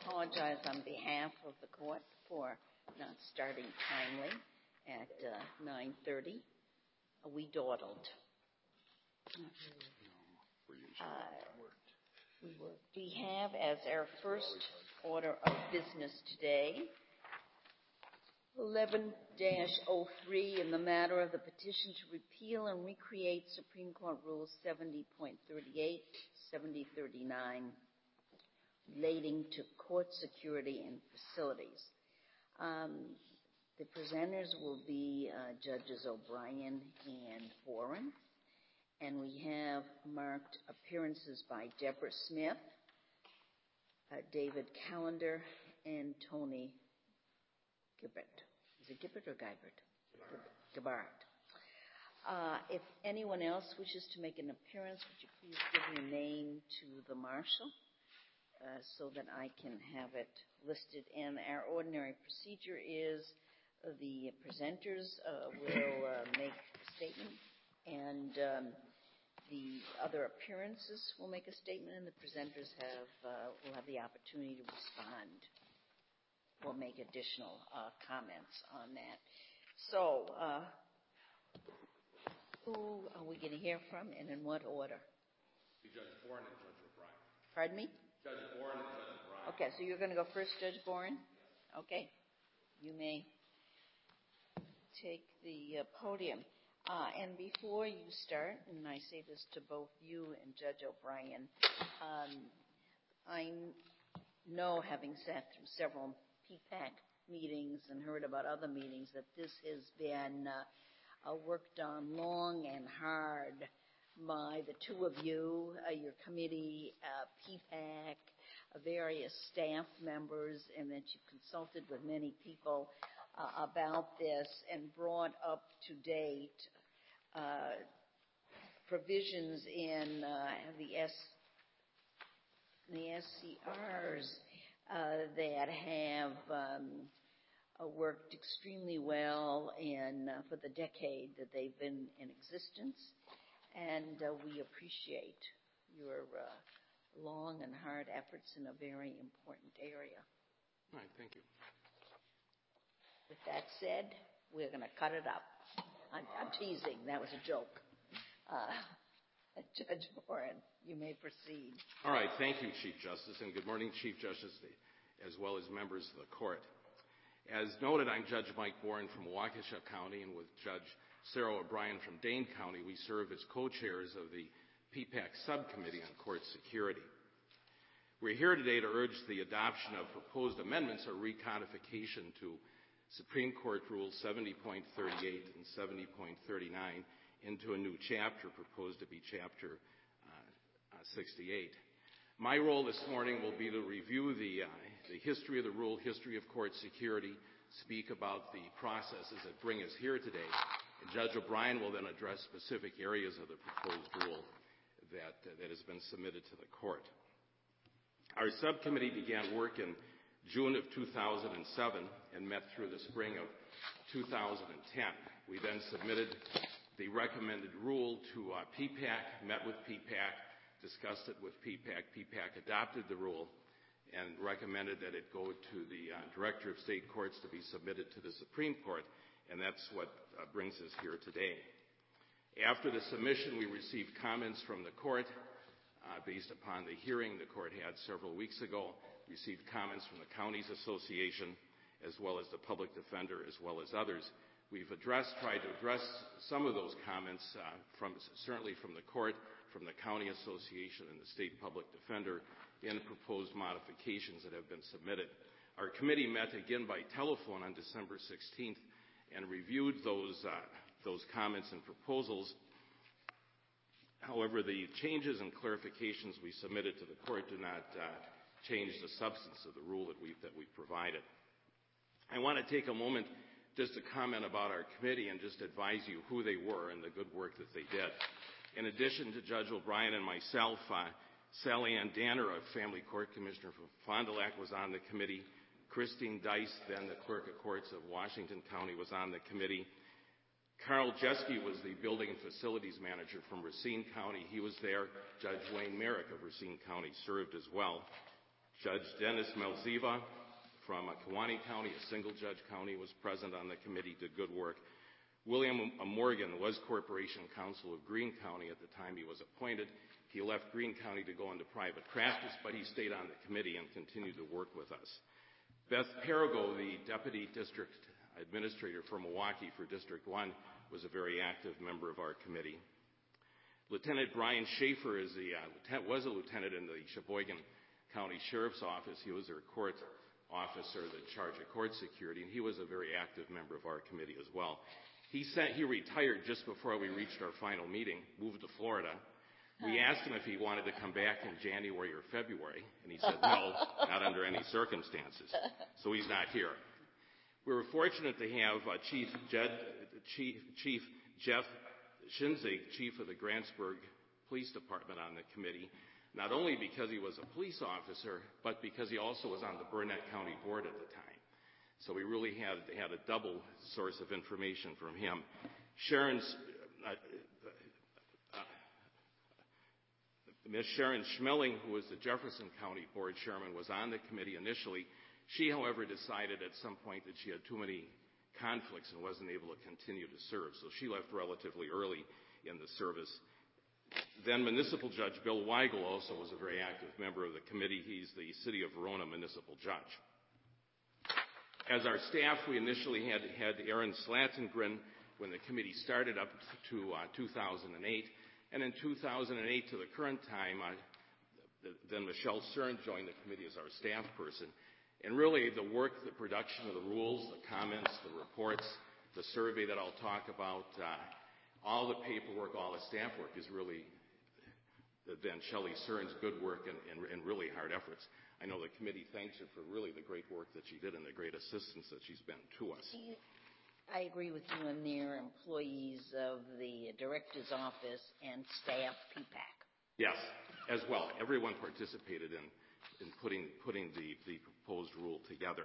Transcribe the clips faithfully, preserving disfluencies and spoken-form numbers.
apologize on behalf of the court for not starting timely at uh, nine thirty. Uh, we dawdled. Uh, we have as our first order of business today eleven dash oh three in the matter of the petition to repeal and recreate Supreme Court Rules seventy point thirty-eight, seventy thirty-nine relating to court security and facilities. Um, the presenters will be uh, Judges O'Brien and Boren, and we have marked appearances by Deborah Smith, uh, David Callender, and Tony Gibbert. Is it Gibbert or Geibert? Gibbert. Uh, if anyone else wishes to make an appearance, would you please give your name to the marshal uh, so that I can have it listed. And our ordinary procedure is uh, the presenters uh, will uh, make a statement, and um, the other appearances will make a statement, and the presenters have uh, will have the opportunity to respond. We'll make additional uh, comments on that. So, uh, who are we going to hear from, and in what order? Judge Boren and Judge O'Brien. Pardon me? Judge Boren and Judge O'Brien. Okay, so you're going to go first, Judge Boren? Okay. You may take the uh, podium. Uh, and before you start, and I say this to both you and Judge O'Brien, um, I know, having sat through several P PAC meetings and heard about other meetings, that this has been uh, uh, worked on long and hard by the two of you, uh, your committee, uh, P PAC, uh, various staff members, and that you've consulted with many people uh, about this and brought up to date uh, provisions in uh, the S the S C Rs Uh, that have um, uh, worked extremely well in uh, for the decade that they've been in existence, and uh, we appreciate your uh, long and hard efforts in a very important area. All right, thank you. With that said, we're going to cut it up. I'm, I'm teasing. That was a joke. Uh, Judge Boren, you may proceed. All right, thank you, Chief Justice, and good morning, Chief Justice, as well as members of the court. As noted, I'm Judge Mike Boren from Waukesha County, and with Judge Sarah O'Brien from Dane County, we serve as co-chairs of the P PAC Subcommittee on Court Security. We're here today to urge the adoption of proposed amendments or recodification to Supreme Court Rules seventy point thirty-eight and seventy point thirty-nine into a new chapter proposed to be Chapter uh, uh, sixty-eight. My role this morning will be to review the, uh, the history of the rule, history of court security, speak about the processes that bring us here today. And Judge O'Brien will then address specific areas of the proposed rule that, uh, that has been submitted to the court. Our subcommittee began work in June of two thousand seven and met through the spring of two thousand ten. We then submitted the recommended rule to uh, P PAC, met with P PAC, discussed it with P PAC. P PAC adopted the rule and recommended that it go to the uh, Director of State Courts to be submitted to the Supreme Court, and that's what uh, brings us here today. After the submission, we received comments from the court uh, based upon the hearing the court had several weeks ago, received comments from the Counties Association, as well as the Public Defender, as well as others. We've addressed, tried to address some of those comments, uh, from certainly from the court, from the County Association and the State Public Defender in proposed modifications that have been submitted. Our committee met again by telephone on December sixteenth and reviewed those, uh, those comments and proposals. However, the changes and clarifications we submitted to the court do not uh, change the substance of the rule that we've, that we've provided. I want to take a moment just to comment about our committee and just advise you who they were and the good work that they did. In addition to Judge O'Brien and myself, uh, Sally Ann Danner, a family court commissioner from Fond du Lac, was on the committee. Christine Dice, then the clerk of courts of Washington County, was on the committee. Carl Jeske was the building and facilities manager from Racine County. He was there. Judge Wayne Merrick of Racine County served as well. Judge Dennis Melziva from Kewaunee County, a single-judge county, was present on the committee, did good work. William Morgan was Corporation Counsel of Greene County at the time he was appointed. He left Greene County to go into private practice, but he stayed on the committee and continued to work with us. Beth Perigo, the Deputy District Administrator for Milwaukee for District one, was a very active member of our committee. Lieutenant Brian Schaefer is the, uh, was a lieutenant in the Sheboygan County Sheriff's Office. He was their court officer in charge of court security, and he was a very active member of our committee as well. He said he retired just before we reached our final meeting, moved to Florida. We asked him if he wanted to come back in January or February, and he said no, not under any circumstances. So he's not here. We were fortunate to have uh, Chief, Jed, Chief, Chief Jeff Schinzig, Chief of the Grantsburg Police Department, on the committee, not only because he was a police officer, but because he also was on the Burnett County Board at the time. So we really had, had a double source of information from him. Sharon's, uh, uh, Miz Sharon Schmeling, who was the Jefferson County Board Chairman, was on the committee initially. She, however, decided at some point that she had too many conflicts and wasn't able to continue to serve. So she left relatively early in the service. Then Municipal Judge Bill Weigel also was a very active member of the committee. He's the City of Verona Municipal Judge. As our staff, we initially had, had Aaron Slattengren when the committee started up to uh, two thousand eight. And in two thousand eight to the current time, uh, the, then Michelle Cern joined the committee as our staff person. And really the work, the production of the rules, the comments, the reports, the survey that I'll talk about, uh, all the paperwork, all the staff work is really then Shelley Cern's good work and, and, and really hard efforts. I know the committee thanks her for really the great work that she did and the great assistance that she's been to us. I agree with you, and they're employees of the Director's Office and staff P PAC. Yes, as well. Everyone participated in, in putting, putting the, the proposed rule together.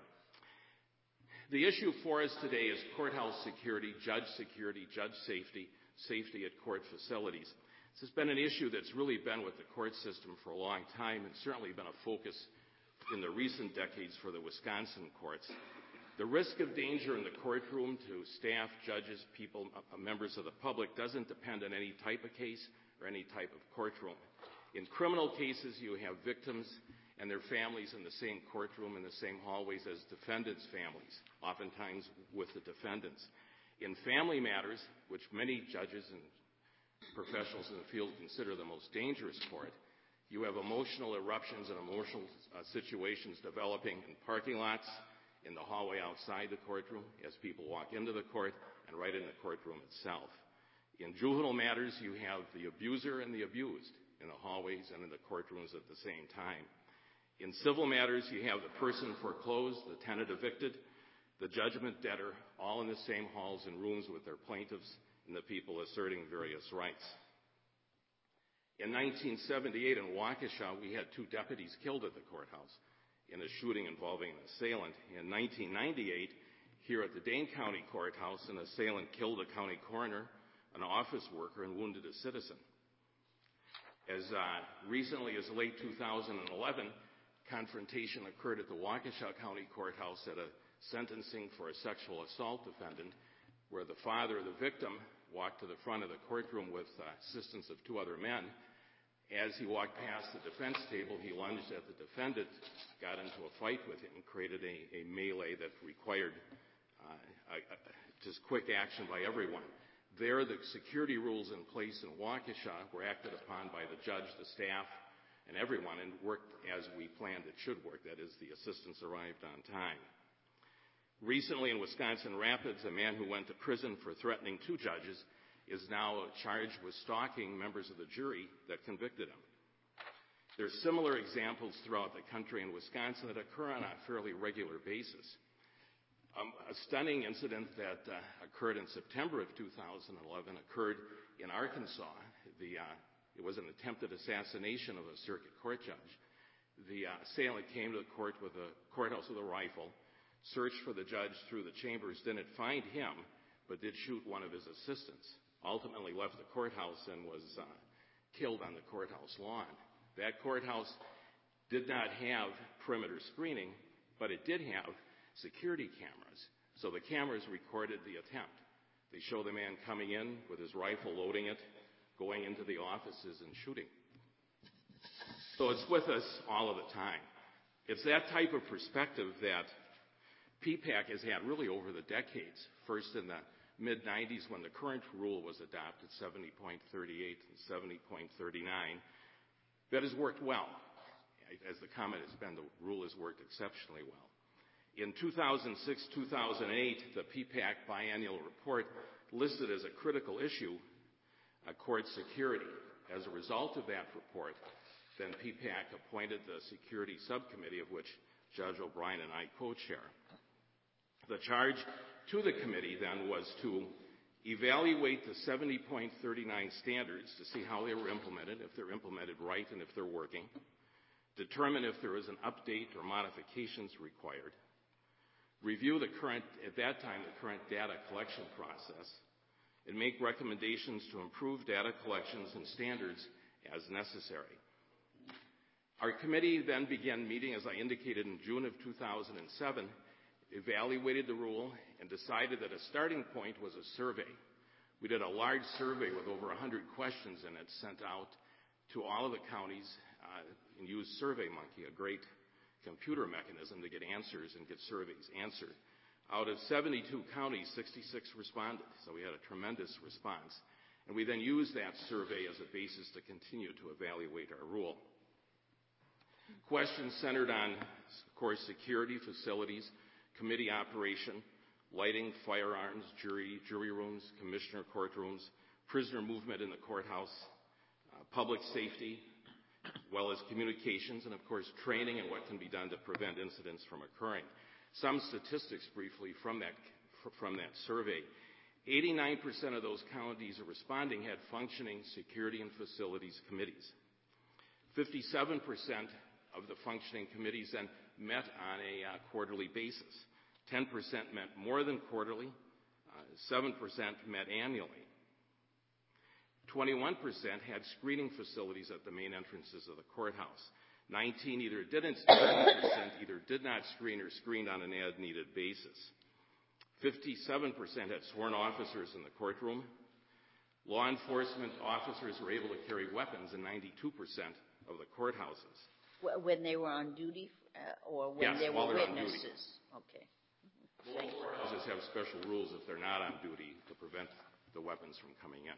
The issue for us today is courthouse security, judge security, judge safety, safety at court facilities. This has been an issue that's really been with the court system for a long time and certainly been a focus in the recent decades for the Wisconsin courts. The risk of danger in the courtroom to staff, judges, people, uh, members of the public doesn't depend on any type of case or any type of courtroom. In criminal cases, you have victims and their families in the same courtroom, in the same hallways as defendants' families, oftentimes with the defendants. In family matters, which many judges and professionals in the field consider the most dangerous court, you have emotional eruptions and emotional uh, situations developing in parking lots, in the hallway outside the courtroom, as people walk into the court, and right in the courtroom itself. In juvenile matters, you have the abuser and the abused in the hallways and in the courtrooms at the same time. In civil matters, you have the person foreclosed, the tenant evicted, the judgment debtor, all in the same halls and rooms with their plaintiffs and the people asserting various rights. In nineteen seventy-eight in Waukesha, we had two deputies killed at the courthouse in a shooting involving an assailant. In nineteen ninety-eight, here at the Dane County Courthouse, an assailant killed a county coroner, an office worker, and wounded a citizen. As uh, recently as late two thousand eleven, confrontation occurred at the Waukesha County Courthouse at a sentencing for a sexual assault defendant, where the father of the victim walked to the front of the courtroom with uh, assistance of two other men. As he walked past the defense table, he lunged at the defendant, got into a fight with him, created a, a melee that required uh, a, a, just quick action by everyone. There, the security rules in place in Waukesha were acted upon by the judge, the staff, and everyone, and worked as we planned it should work. That is, the assistance arrived on time. Recently in Wisconsin Rapids, a man who went to prison for threatening two judges is now charged with stalking members of the jury that convicted him. There are similar examples throughout the country in Wisconsin that occur on a fairly regular basis. Um, a stunning incident that uh, occurred in September of two thousand eleven occurred in Arkansas. The, uh, it was an attempted assassination of a circuit court judge. The uh, assailant came to the court with a courthouse with a rifle, searched for the judge through the chambers, didn't find him, but did shoot one of his assistants. Ultimately left the courthouse and was uh, killed on the courthouse lawn. That courthouse did not have perimeter screening, but it did have security cameras. So the cameras recorded the attempt. They show the man coming in with his rifle, loading it, going into the offices and shooting. So it's with us all of the time. It's that type of perspective that P PAC has had really over the decades. First in the mid nineties when the current rule was adopted, seventy point three eight and seventy point three nine, that has worked well. As the comment has been, the rule has worked exceptionally well. In two thousand six two thousand eight, the P PAC biannual report listed as a critical issue uh, court security. As a result of that report, then P PAC appointed the security subcommittee, of which Judge O'Brien and I co-chair. The charge to the committee then was to evaluate the seventy point three nine standards to see how they were implemented, if they're implemented right and if they're working, determine if there is an update or modifications required, review the current, at that time, the current data collection process, and make recommendations to improve data collections and standards as necessary. Our committee then began meeting, as I indicated, in June of two thousand seven, evaluated the rule, and decided that a starting point was a survey. We did a large survey with over one hundred questions in it, sent out to all of the counties, uh, and used SurveyMonkey, a great computer mechanism to get answers and get surveys answered. Out of seventy-two counties, sixty-six responded, so we had a tremendous response. And we then used that survey as a basis to continue to evaluate our rule. Questions centered on, of course, security, facilities, committee operation, lighting, firearms, jury, jury rooms, commissioner courtrooms, prisoner movement in the courthouse, uh, public safety, as well as communications, and of course training and what can be done to prevent incidents from occurring. Some statistics briefly from that, from that survey. eighty-nine percent of those counties responding had functioning security and facilities committees. fifty-seven percent of the functioning committees then met on a uh, quarterly basis. ten percent met more than quarterly. Uh, seven percent met annually. twenty-one percent had screening facilities at the main entrances of the courthouse. nineteen either didn't, thirty percent either did not screen or screened on an as-needed basis. fifty-seven percent had sworn officers in the courtroom. Law enforcement officers were able to carry weapons in ninety-two percent of the courthouses. When they were on duty, uh, or when yes, they while were they're witnesses? On Okay. duty. Most courthouses have special rules if they're not on duty to prevent the weapons from coming in.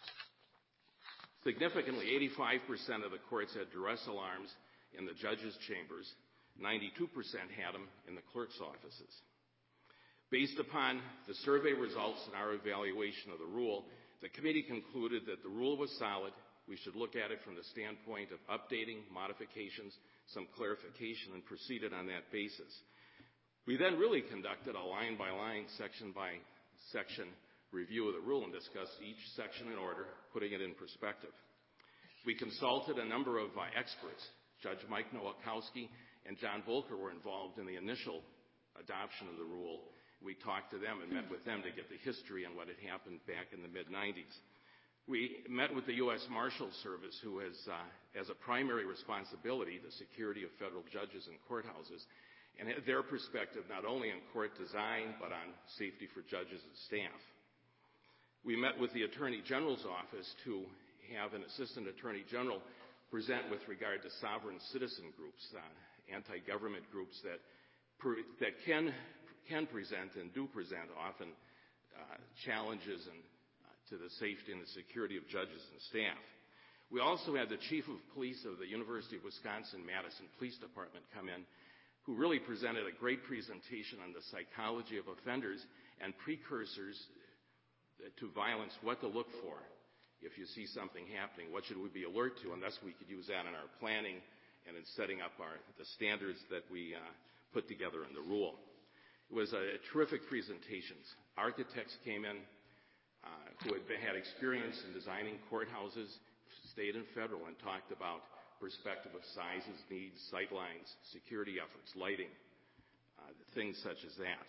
Significantly, eighty-five percent of the courts had duress alarms in the judges' chambers. ninety-two percent had them in the clerk's offices. Based upon the survey results and our evaluation of the rule, the committee concluded that the rule was solid. We should look at it from the standpoint of updating, modifications, some clarification, and proceeded on that basis. We then really conducted a line-by-line, section-by-section review of the rule and discussed each section in order, putting it in perspective. We consulted a number of uh, experts. Judge Mike Nowakowski and John Volker were involved in the initial adoption of the rule. We talked to them and met with them to get the history on what had happened back in the mid nineties. We met with the U S Marshals Service, who has, uh, as a primary responsibility, the security of federal judges and courthouses, and had their perspective not only on court design, but on safety for judges and staff. We met with the Attorney General's office to have an Assistant Attorney General present with regard to sovereign citizen groups, uh, anti-government groups that, per, that can, can present and do present often uh, challenges and to the safety and the security of judges and staff. We also had the Chief of Police of the University of Wisconsin-Madison Police Department come in, who really presented a great presentation on the psychology of offenders and precursors to violence, what to look for if you see something happening, what should we be alert to, and thus we could use that in our planning and in setting up our, the standards that we uh, put together in the rule. It was a, a terrific presentations. Architects came in, Uh, who had been, had experience in designing courthouses, state and federal, and talked about perspective of sizes, needs, sight lines, security efforts, lighting, uh, things such as that.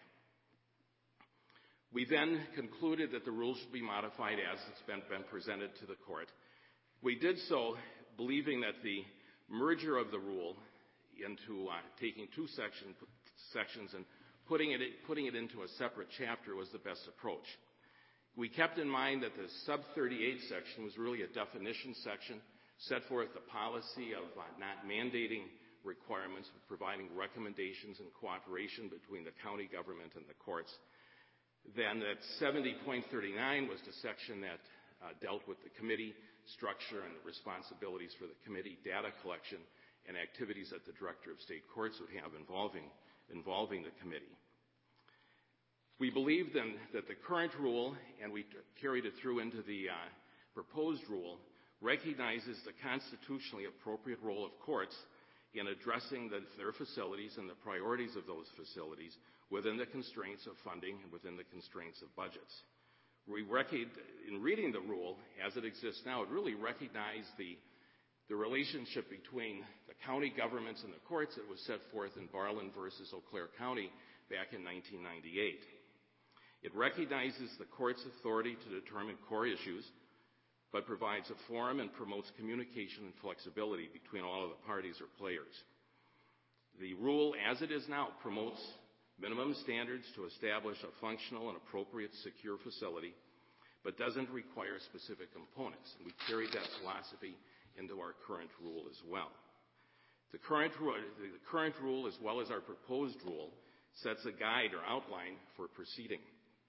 We then concluded that the rules should be modified as it's been, been presented to the court. We did so believing that the merger of the rule into uh, taking two section, sections and putting it, putting it into a separate chapter was the best approach. We kept in mind that the sub thirty-eight section was really a definition section, set forth the policy of uh, not mandating requirements, but providing recommendations and cooperation between the county government and the courts. Then that seventy point thirty-nine was the section that uh, dealt with the committee structure and the responsibilities for the committee, data collection, and activities that the Director of State Courts would have involving, involving the committee. We believe then that the current rule, and we carried it through into the uh, proposed rule, recognizes the constitutionally appropriate role of courts in addressing the, their facilities and the priorities of those facilities within the constraints of funding and within the constraints of budgets. We recognize, in reading the rule as it exists now, it really recognized the, the relationship between the county governments and the courts that was set forth in Barlin versus Eau Claire County back in nineteen ninety-eight. It recognizes the court's authority to determine core issues, but provides a forum and promotes communication and flexibility between all of the parties or players. The rule, as it is now, promotes minimum standards to establish a functional and appropriate secure facility, but doesn't require specific components. And we carried that philosophy into our current rule as well. The current, the current rule, as well as our proposed rule, sets a guide or outline for proceeding.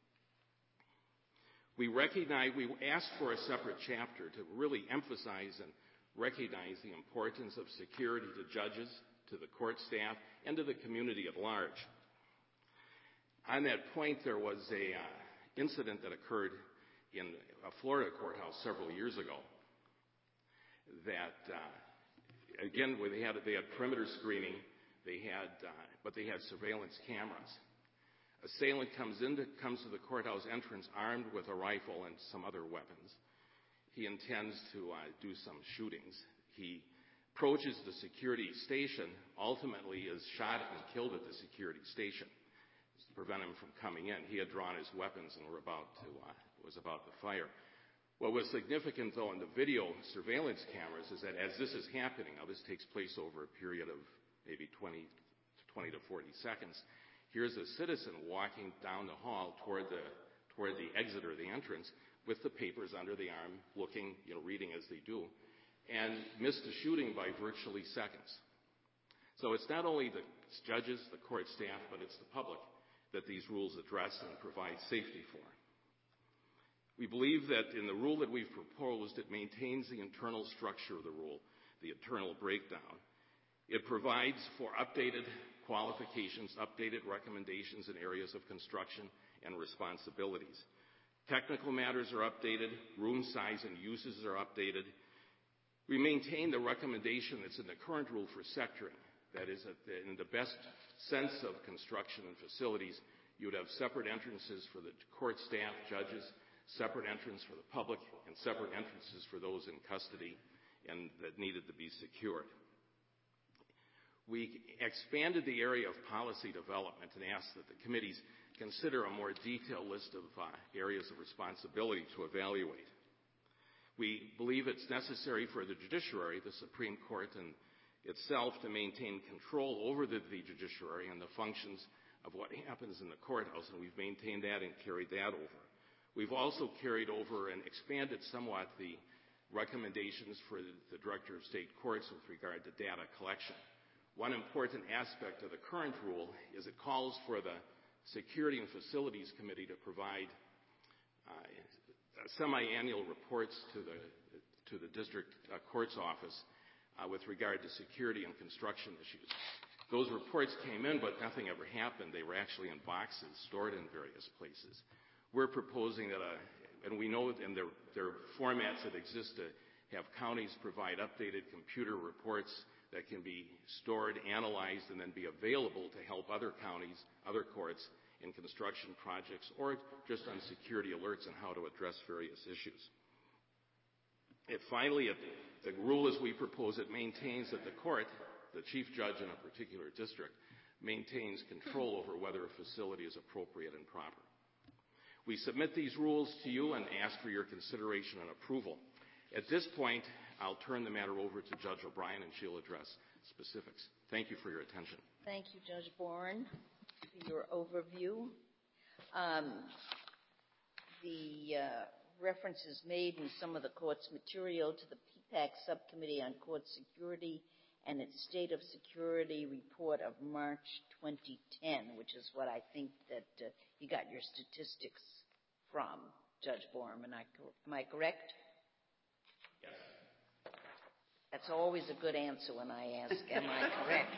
We recognize, we asked for a separate chapter to really emphasize and recognize the importance of security to judges, to the court staff, and to the community at large. On that point, there was a uh, incident that occurred in a Florida courthouse several years ago that, uh, again, where they had, they had perimeter screening, they had, uh, but they had surveillance cameras. Assailant comes into, comes to the courthouse entrance armed with a rifle and some other weapons. He intends to uh, do some shootings. He approaches the security station, ultimately is shot and killed at the security station to prevent him from coming in. He had drawn his weapons and were about to, uh, was about to fire. What was significant, though, in the video surveillance cameras is that as this is happening, now this takes place over a period of maybe twenty to forty seconds, here's a citizen walking down the hall toward the, toward the exit or the entrance with the papers under the arm, looking, you know, reading as they do, and missed the shooting by virtually seconds. So it's not only the judges, the court staff, but it's the public that these rules address and provide safety for. We believe that in the rule that we've proposed, it maintains the internal structure of the rule, the internal breakdown. It provides for updated qualifications, updated recommendations in areas of construction and responsibilities. Technical matters are updated, room size and uses are updated. We maintain the recommendation that's in the current rule for sectoring. That is, that in the best sense of construction and facilities, you would have separate entrances for the court staff, judges, separate entrance for the public, and separate entrances for those in custody and that needed to be secured. We expanded the area of policy development and asked that the committees consider a more detailed list of uh, areas of responsibility to evaluate. We believe it's necessary for the judiciary, the Supreme Court and itself, to maintain control over the, the judiciary and the functions of what happens in the courthouse, and we've maintained that and carried that over. We've also carried over and expanded somewhat the recommendations for the, the Director of State Courts with regard to data collection. One important aspect of the current rule is it calls for the Security and Facilities Committee to provide uh, semi-annual reports to the, to the District uh, Court's office uh, with regard to security and construction issues. Those reports came in, but nothing ever happened. They were actually in boxes stored in various places. We're proposing that, a, and we know in their, their formats that exist to have counties provide updated computer reports that can be stored, analyzed, and then be available to help other counties, other courts in construction projects, or just on security alerts and how to address various issues. And finally, it, the rule as we propose it maintains that the court, the chief judge in a particular district, maintains control over whether a facility is appropriate and proper. We submit these rules to you and ask for your consideration and approval. At this point, I'll turn the matter over to Judge O'Brien, and she'll address specifics. Thank you for your attention. Thank you, Judge Boren, for your overview. Um, the uh, references made in some of the court's material to the P PAC Subcommittee on Court Security and its State of Security report of March twenty ten, which is what I think that uh, you got your statistics from, Judge Boren. Am I, am I correct? Yes. That's always a good answer when I ask, am I correct?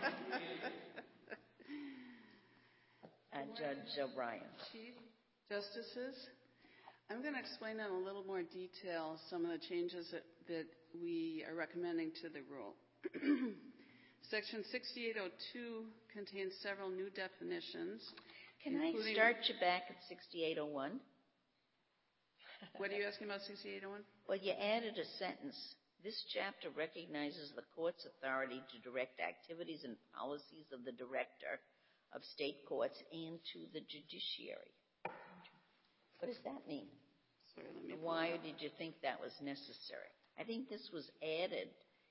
uh, Judge O'Brien. Chief Justices, I'm going to explain in a little more detail some of the changes that, that we are recommending to the rule. Section sixty-eight oh two contains several new definitions. Can I start you back at sixty-eight oh one? What are you asking about sixty-eight oh one? Well, you added a sentence. This chapter recognizes the court's authority to direct activities and policies of the director of state courts and to the judiciary. What does that mean? Sorry, let me Why did you think that was necessary? I think this was added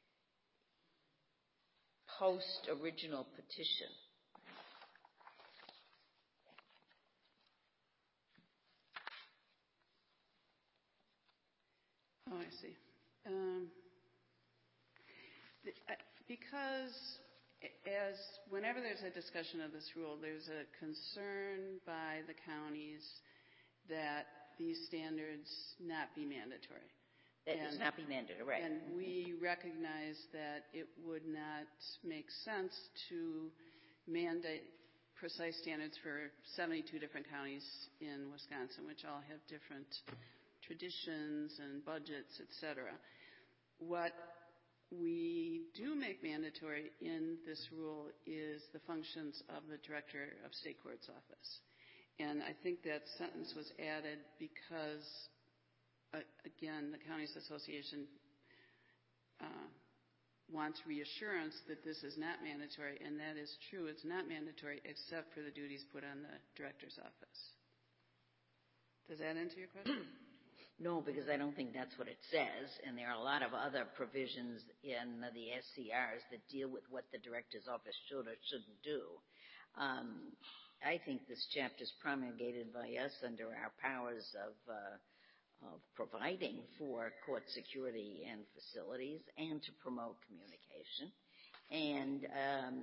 post-original petition. Oh, I see. Um, the, uh, because as whenever there's a discussion of this rule, there's a concern by the counties that these standards not be mandatory. That and, does not be mandatory, right. And we recognize that it would not make sense to mandate precise standards for seventy-two different counties in Wisconsin, which all have different traditions and budgets, et cetera. What we do make mandatory in this rule is the functions of the Director of State Courts Office. And I think that sentence was added because, uh, again, the Counties Association uh, wants reassurance that this is not mandatory, and that is true. It's not mandatory except for the duties put on the Director's Office. Does that answer your question? No, because I don't think that's what it says, and there are a lot of other provisions in the S C Rs that deal with what the Director's Office should or shouldn't do. Um, I think this chapter is promulgated by us under our powers of, uh, of providing for court security and facilities and to promote communication. And, um,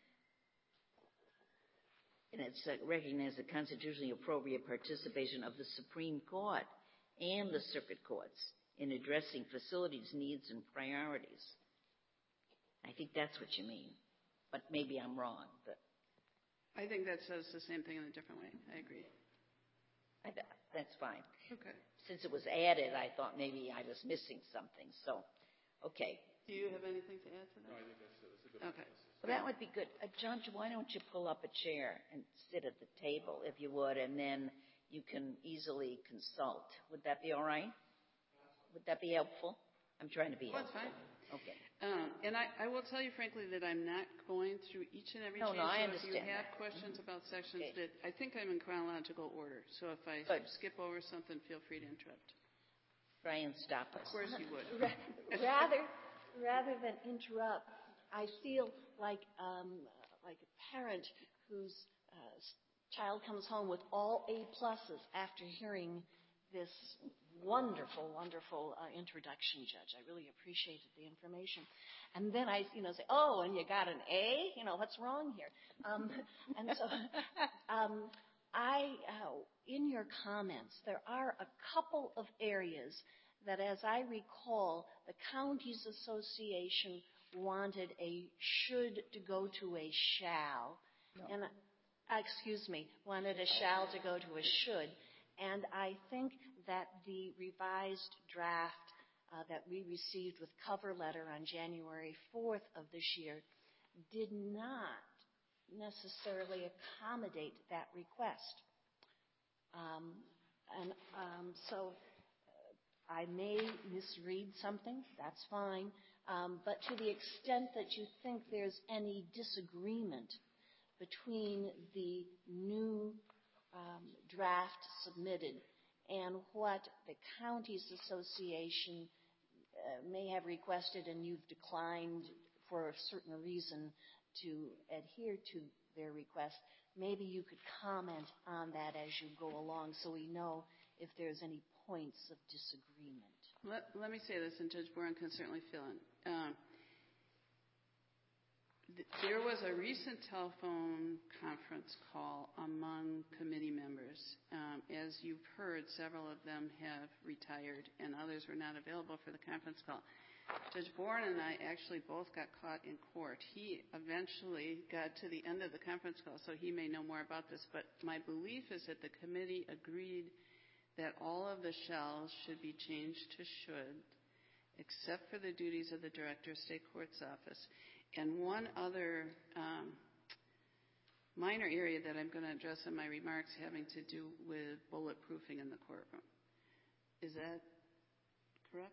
and it's uh, recognized the constitutionally appropriate participation of the Supreme Court and the circuit courts in addressing facilities needs and priorities. I think that's what you mean, but maybe I'm wrong. But I think that says the same thing in a different way. I agree. I, that's fine. Okay. Since it was added, I thought maybe I was missing something. So, okay. Do you have anything to add to that? No, I think that's, that's a good Okay. analysis. Well, that would be good. Uh, Judge, why don't you pull up a chair and sit at the table, if you would, and then you can easily consult. Would that be all right? Would that be helpful? I'm trying to be Well, that's helpful. fine. Okay. Um, and I, I will tell you frankly that I'm not going through each and every No, change. no, I so if you understand have that. questions about sections Okay. that I think I'm in chronological order. So if I Good. skip over something, feel free to interrupt. Try and stop us. Of course you would. rather, rather than interrupt, I feel like um, like a parent whose uh, child comes home with all A pluses after hearing this wonderful, wonderful uh, introduction, Judge. I really appreciated the information. And then I, you know, say, oh, and you got an A? You know, what's wrong here? Um, and so um, I, uh, in your comments, there are a couple of areas that, as I recall, the Counties Association wanted a should to go to a shall. No. And, uh, excuse me, wanted a shall to go to a should. And I think that the revised draft uh, that we received with cover letter on January fourth of this year did not necessarily accommodate that request. Um, and um, so uh, I may misread something, that's fine. Um, but to the extent that you think there's any disagreement between the new um, draft submitted and what the Counties Association uh, may have requested and you've declined for a certain reason to adhere to their request, maybe you could comment on that as you go along so we know if there's any points of disagreement. Let, let me say this, and Judge Boren can certainly fill in. Um, th- there was a recent telephone conference call among committee members. Um, as you've heard, several of them have retired, and others were not available for the conference call. Judge Boren and I actually both got caught in court. He eventually got to the end of the conference call, so he may know more about this, but my belief is that the committee agreed that all of the shalls should be changed to should, except for the duties of the Director of State Courts Office. And one other um, minor area that I'm going to address in my remarks having to do with bulletproofing in the courtroom. Is that correct?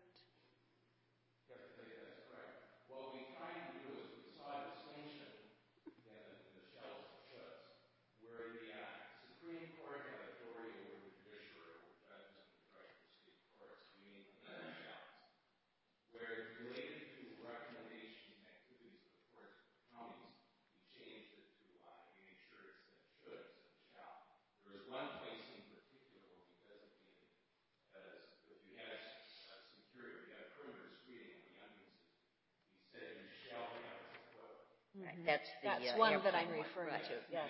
Right. That's the That's uh, one airplane that I'm referring right. to. Yes.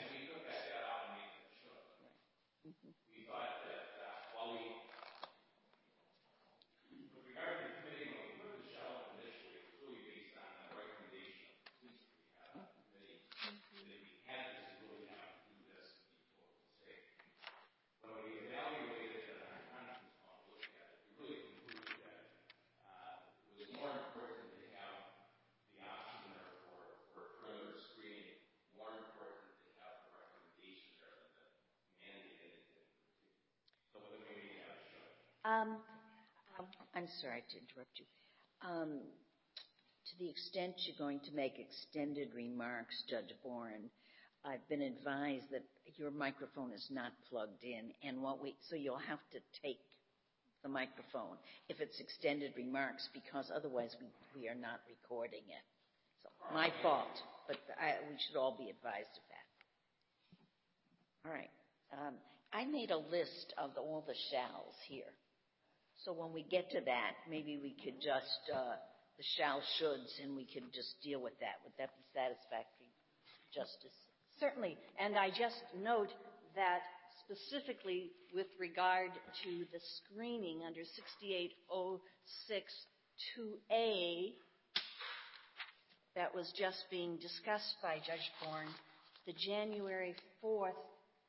Um, I'm sorry to interrupt you. Um, to the extent you're going to make extended remarks, Judge Boren, I've been advised that your microphone is not plugged in, and what we so you'll have to take the microphone if it's extended remarks, because otherwise we, we are not recording it. So my fault, but I, we should all be advised of that. All right. Um, I made a list of the, all the shalls here. So when we get to that, maybe we could just, uh, the shall shoulds, and we could just deal with that. Would that be satisfactory, Justice? Certainly. And I just note that specifically with regard to the screening under sixty-eight oh six two A that was just being discussed by Judge Boren, the January fourth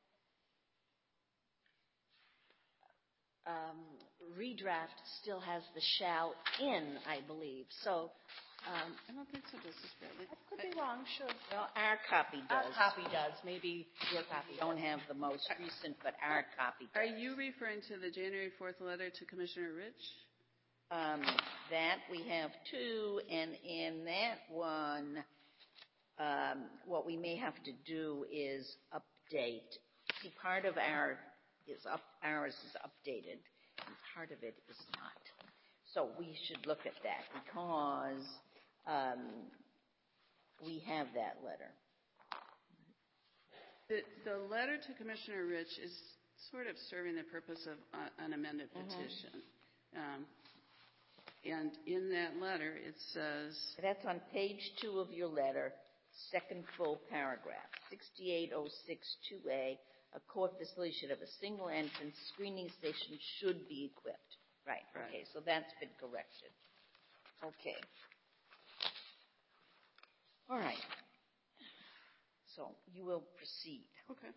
um, redraft still has the shall in, I believe. So um, I don't think so, Justice Bradley. I could be wrong, sure. Well, our copy Our does. copy does. Maybe your copy We don't have the most recent, but our copy does. Are you referring to the January fourth letter to Commissioner Rich? Um, that we have two, and in that one, um, what we may have to do is update. See, part of our is up, ours is updated, and part of it is not. So we should look at that because um, we have that letter. The, the letter to Commissioner Rich is sort of serving the purpose of uh, an amended petition. Mm-hmm. Um, and in that letter, it says... That's on page two of your letter, second full paragraph, sixty-eight oh six two A, a court facility should have a single entrance, screening station should be equipped. Right, right. Okay, so that's been corrected. Okay. All right. So you will proceed. Okay.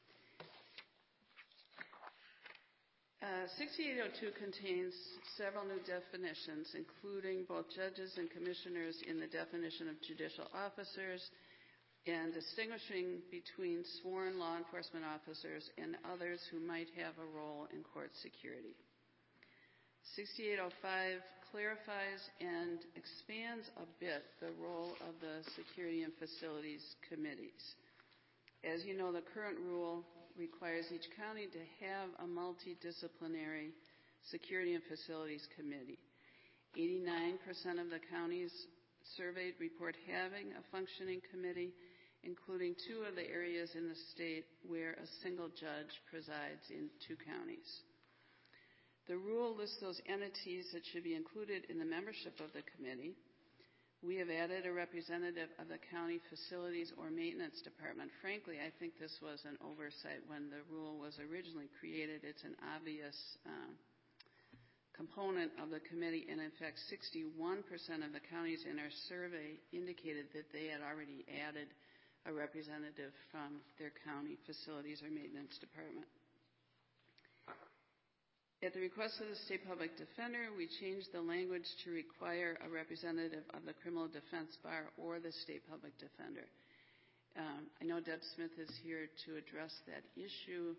Uh, sixty-eight oh two contains several new definitions, including both judges and commissioners in the definition of judicial officers, and distinguishing between sworn law enforcement officers and others who might have a role in court security. sixty-eight oh five clarifies and expands a bit the role of the Security and Facilities Committees. As you know, the current rule requires each county to have a multidisciplinary Security and Facilities Committee. eighty-nine percent of the counties surveyed report having a functioning committee, including two of the areas in the state where a single judge presides in two counties. The rule lists those entities that should be included in the membership of the committee. We have added a representative of the county facilities or maintenance department. Frankly, I think this was an oversight when the rule was originally created. It's an obvious um, component of the committee, and in fact, sixty-one percent of the counties in our survey indicated that they had already added a representative from their county facilities or maintenance department. At the request of the State Public Defender, we changed the language to require a representative of the Criminal Defense Bar or the State Public Defender. Um, I know Deb Smith is here to address that issue.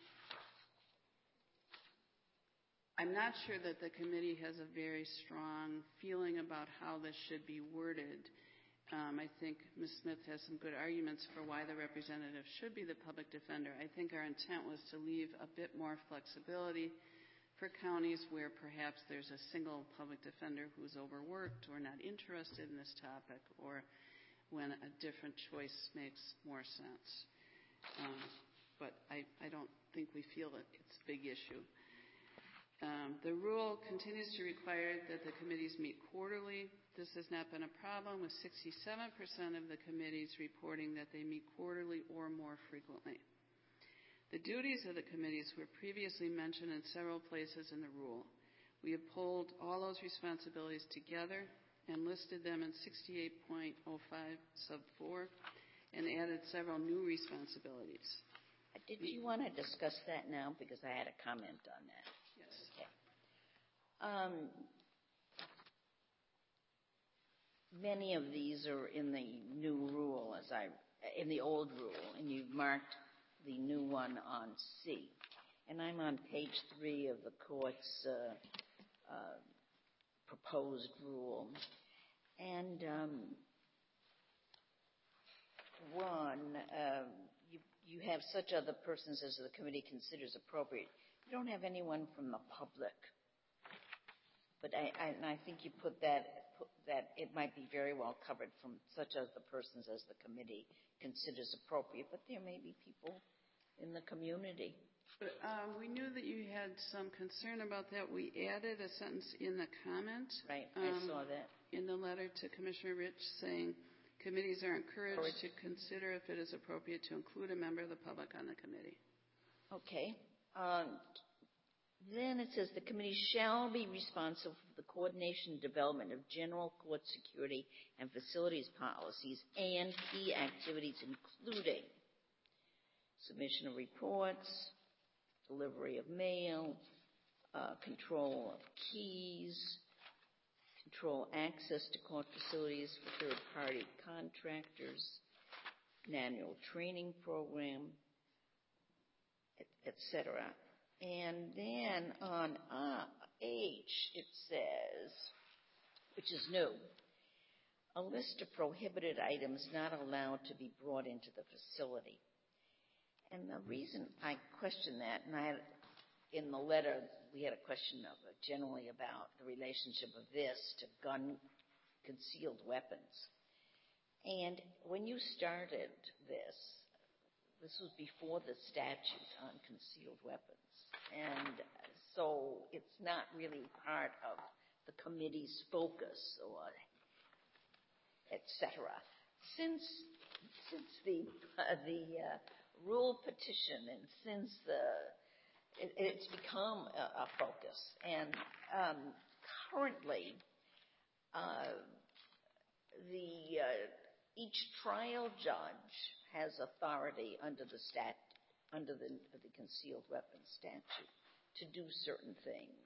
I'm not sure that the committee has a very strong feeling about how this should be worded. Um, I think Miz Smith has some good arguments for why the representative should be the public defender. I think our intent was to leave a bit more flexibility for counties where perhaps there's a single public defender who's overworked or not interested in this topic, or when a different choice makes more sense. Um, but I, I don't think we feel that it's a big issue. Um, the rule continues to require that the committees meet quarterly. This has not been a problem, with sixty-seven percent of the committees reporting that they meet quarterly or more frequently. The duties of the committees were previously mentioned in several places in the rule. We have pulled all those responsibilities together and listed them in sixty-eight point oh five sub four and added several new responsibilities. Did you want to discuss that now? Because I had a comment on that. Yes. Okay. Um, Many of these are in the new rule, as I, in the old rule, and you've marked the new one on C. And I'm on page three of the court's uh, uh, proposed rule. And um, one, uh, you, you have such other persons as the committee considers appropriate. You don't have anyone from the public. But I, I, and I think you put that, put that it might be very well covered from such other persons as the committee considers appropriate. But there may be people in the community. But um, we knew that you had some concern about that. We added a sentence in the comment. Right, um, I saw that. In the letter to Commissioner Rich, saying committees are encouraged to consider if it is appropriate to include a member of the public on the committee. Okay. Um, Then it says the committee shall be responsible for the coordination and development of general court security and facilities policies and key activities, including submission of reports, delivery of mail, uh, control of keys, control access to court facilities for third-party contractors, an annual training program, et cetera. And then on uh, H, it says, which is new, a list of prohibited items not allowed to be brought into the facility. And the reason I question that, and I had, in the letter, we had a question of, uh, generally about the relationship of this to gun concealed weapons. And when you started this, this was before the statute on concealed weapons. And so it's not really part of the committee's focus or et cetera. Since, since the, uh, the uh, rule petition and since the, it, it's become a, a focus. And um, currently, uh, the uh, each trial judge has authority under the stat, under the, the concealed weapons statute to do certain things.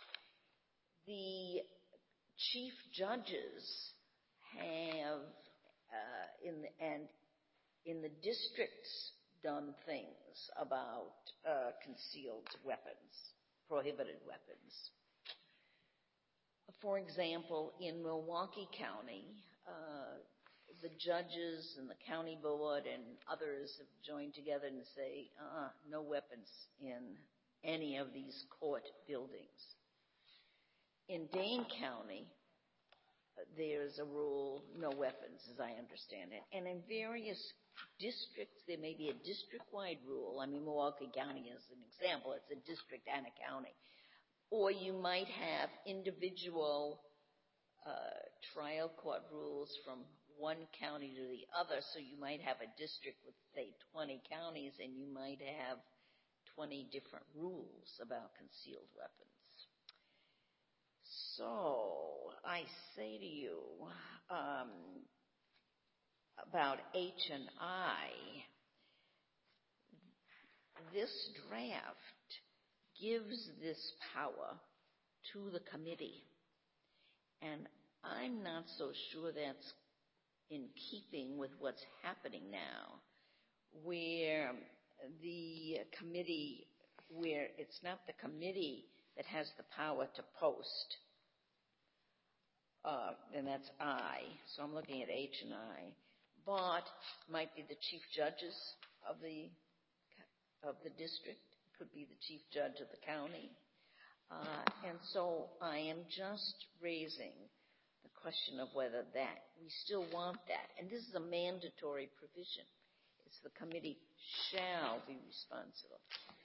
The chief judges have, uh, in the, and in the districts, done things about uh, concealed weapons, prohibited weapons. For example, in Milwaukee County, uh, the judges and the county board and others have joined together and say, uh, no weapons in any of these court buildings. in Dane County, there's a rule, no weapons, as I understand it. And in various districts, there may be a district-wide rule. I mean, Milwaukee County is an example. It's a district and a county. Or you might have individual uh, trial court rules from one county to the other. So you might have a district with, say, twenty counties, and you might have twenty different rules about concealed weapons. So I say to you um, about H and I, this draft gives this power to the committee. And I'm not so sure that's in keeping with what's happening now, where the committee, where it's not the committee that has the power to post, uh, and that's I, so I'm looking at H and I, but might be the chief judges of the of the district, could be the chief judge of the county, uh, and so I am just raising the question of whether that we still want that, and this is a mandatory provision. It's the committee shall be responsible.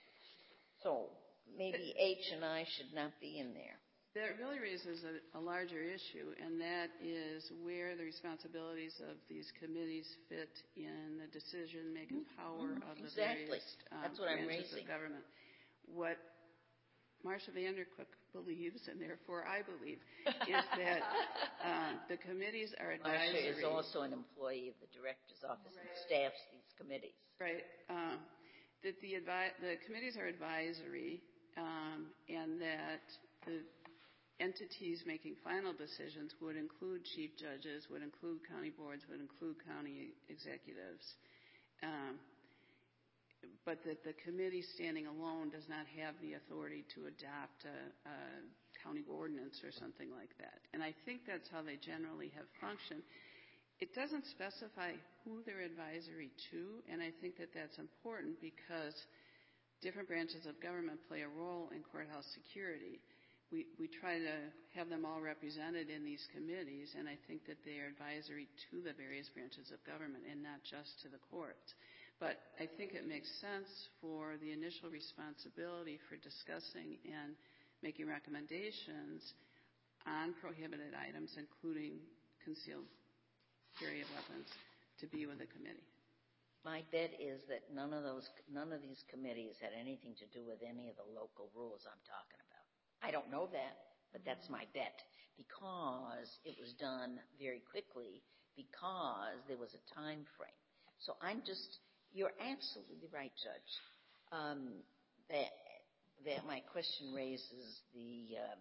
So maybe H and I should not be in there. That really raises a, a larger issue, and that is where the responsibilities of these committees fit in the decision-making power mm-hmm. of the exactly. various um, That's what I'm branches raising. of government. What Marcia Vandercook believes, and therefore I believe, is that um, the committees are advisory. Marcia is also an employee of the director's office right. and staffs these committees. Right. Um, that the advi- the committees are advisory, um, and that the entities making final decisions would include chief judges, would include county boards, would include county executives. Um, but that the committee standing alone does not have the authority to adopt a, a county ordinance or something like that. And I think that's how they generally have functioned. It doesn't specify who they're advisory to, and I think that that's important because different branches of government play a role in courthouse security. We, we try to have them all represented in these committees, and I think that they are advisory to the various branches of government and not just to the courts. But I think it makes sense for the initial responsibility for discussing and making recommendations on prohibited items, including concealed carry of weapons, to be with the committee. My bet is that none of those, none of these committees had anything to do with any of the local rules I'm talking about. I don't know that, but that's my bet, because it was done very quickly, because there was a time frame. So I'm just, you're absolutely right, Judge, um, that that my question raises the um,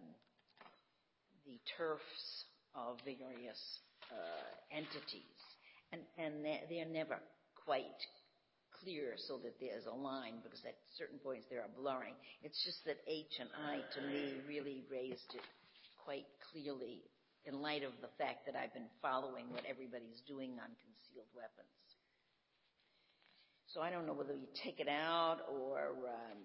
the turfs of various uh, entities, and and they're never quite clear so that there's a line, because at certain points there are blurring. It's just that H and I, to me, really raised it quite clearly in light of the fact that I've been following what everybody's doing on concealed weapons. So I don't know whether you take it out or... Um,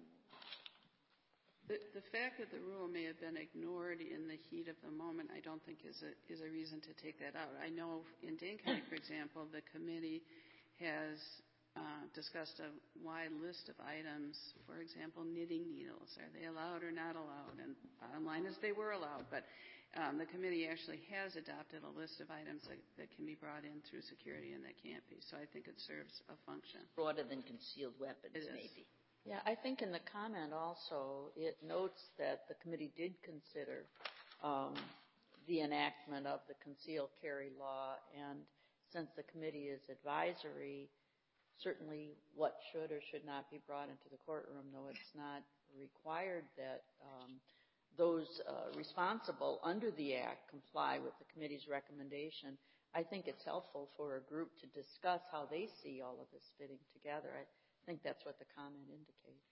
the, the fact that the rule may have been ignored in the heat of the moment, I don't think is a, is a reason to take that out. I know in Dane County, for example, the committee has uh, discussed a wide list of items. For example, knitting needles. Are they allowed or not allowed? And bottom line is they were allowed. But um, the committee actually has adopted a list of items that, that can be brought in through security and that can't be. So I think it serves a function. Broader than concealed weapons, it is. maybe. Yeah, I think in the comment also it notes that the committee did consider um, the enactment of the concealed carry law, and since the committee is advisory, certainly what should or should not be brought into the courtroom, though it's not required that um, those uh, responsible under the Act comply with the committee's recommendation. I think it's helpful for a group to discuss how they see all of this fitting together. I think that's what the comment indicates.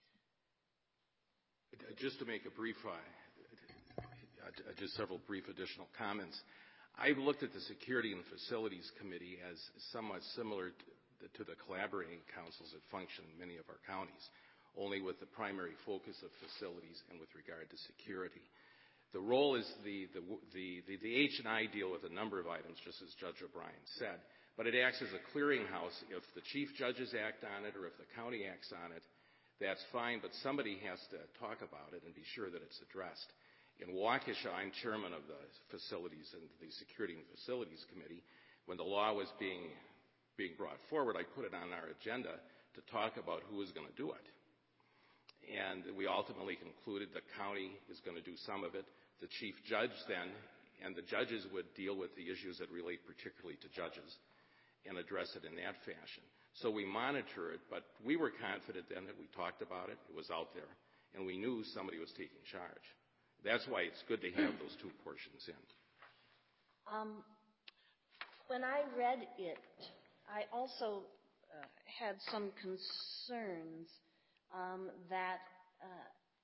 Just to make a brief, uh, just several brief additional comments. I've looked at the Security and Facilities Committee as somewhat similar to to the collaborating councils that function in many of our counties, only with the primary focus of facilities and with regard to security. The role is the, the, the, the, the H and I deal with a number of items, just as Judge O'Brien said, but it acts as a clearinghouse. If the chief judges act on it or if the county acts on it, that's fine, but somebody has to talk about it and be sure that it's addressed. In Waukesha, I'm chairman of the Facilities and the Security and Facilities Committee. When the law was being, being brought forward, I put it on our agenda to talk about who was going to do it. And we ultimately concluded the county is going to do some of it. The chief judge then, and the judges would deal with the issues that relate particularly to judges and address it in that fashion. So we monitor it, but we were confident then that we talked about it, it was out there, and we knew somebody was taking charge. That's why it's good to have those two portions in. Um, when I read it, I also uh, had some concerns um, that uh,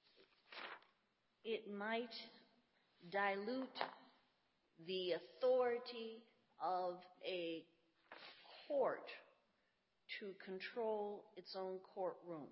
it might dilute the authority of a court to control its own courtroom.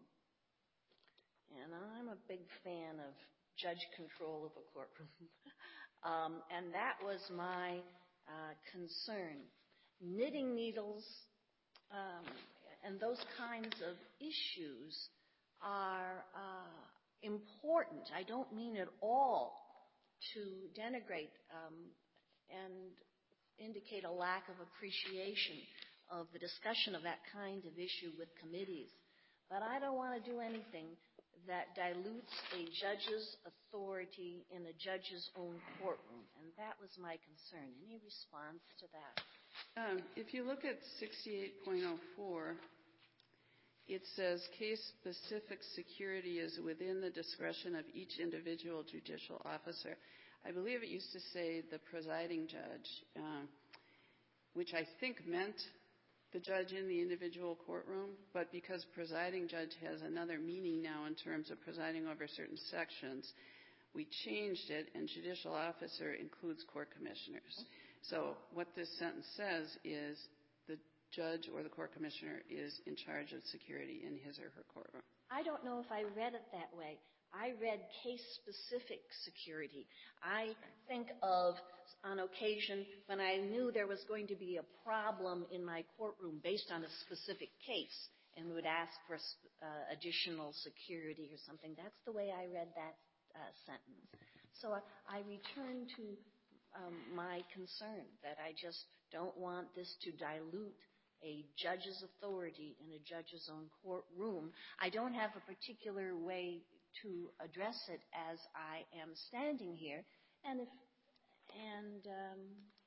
And I'm a big fan of judge control of a courtroom. um, and that was my uh, concern. Knitting needles um, and those kinds of issues are uh, important. I don't mean at all to denigrate um, and indicate a lack of appreciation of the discussion of that kind of issue with committees. But I don't want to do anything that dilutes a judge's authority in a judge's own courtroom. And that was my concern. Any response to that? Um, if you look at sixty-eight point oh four, it says case-specific security is within the discretion of each individual judicial officer. I believe it used to say the presiding judge, uh, which I think meant the judge in the individual courtroom, but because presiding judge has another meaning now in terms of presiding over certain sections, we changed it, and judicial officer includes court commissioners. So what this sentence says is the judge or the court commissioner is in charge of security in his or her courtroom. I don't know if I read it that way. I read case-specific security. I think of, on occasion, when I knew there was going to be a problem in my courtroom based on a specific case and would ask for uh, additional security or something. That's the way I read that uh, sentence. So I, I return to um, my concern that I just don't want this to dilute a judge's authority in a judge's own courtroom. I don't have a particular way to address it as I am standing here, and if and um,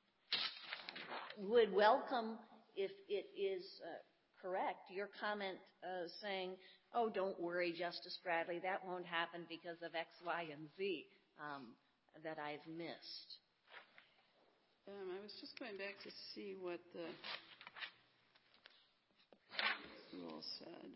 would welcome if it is uh, correct your comment uh, saying, "Oh, don't worry, Justice Bradley, that won't happen because of X, Y, and Z um, that I've missed." Um, I was just going back to see what the rule said.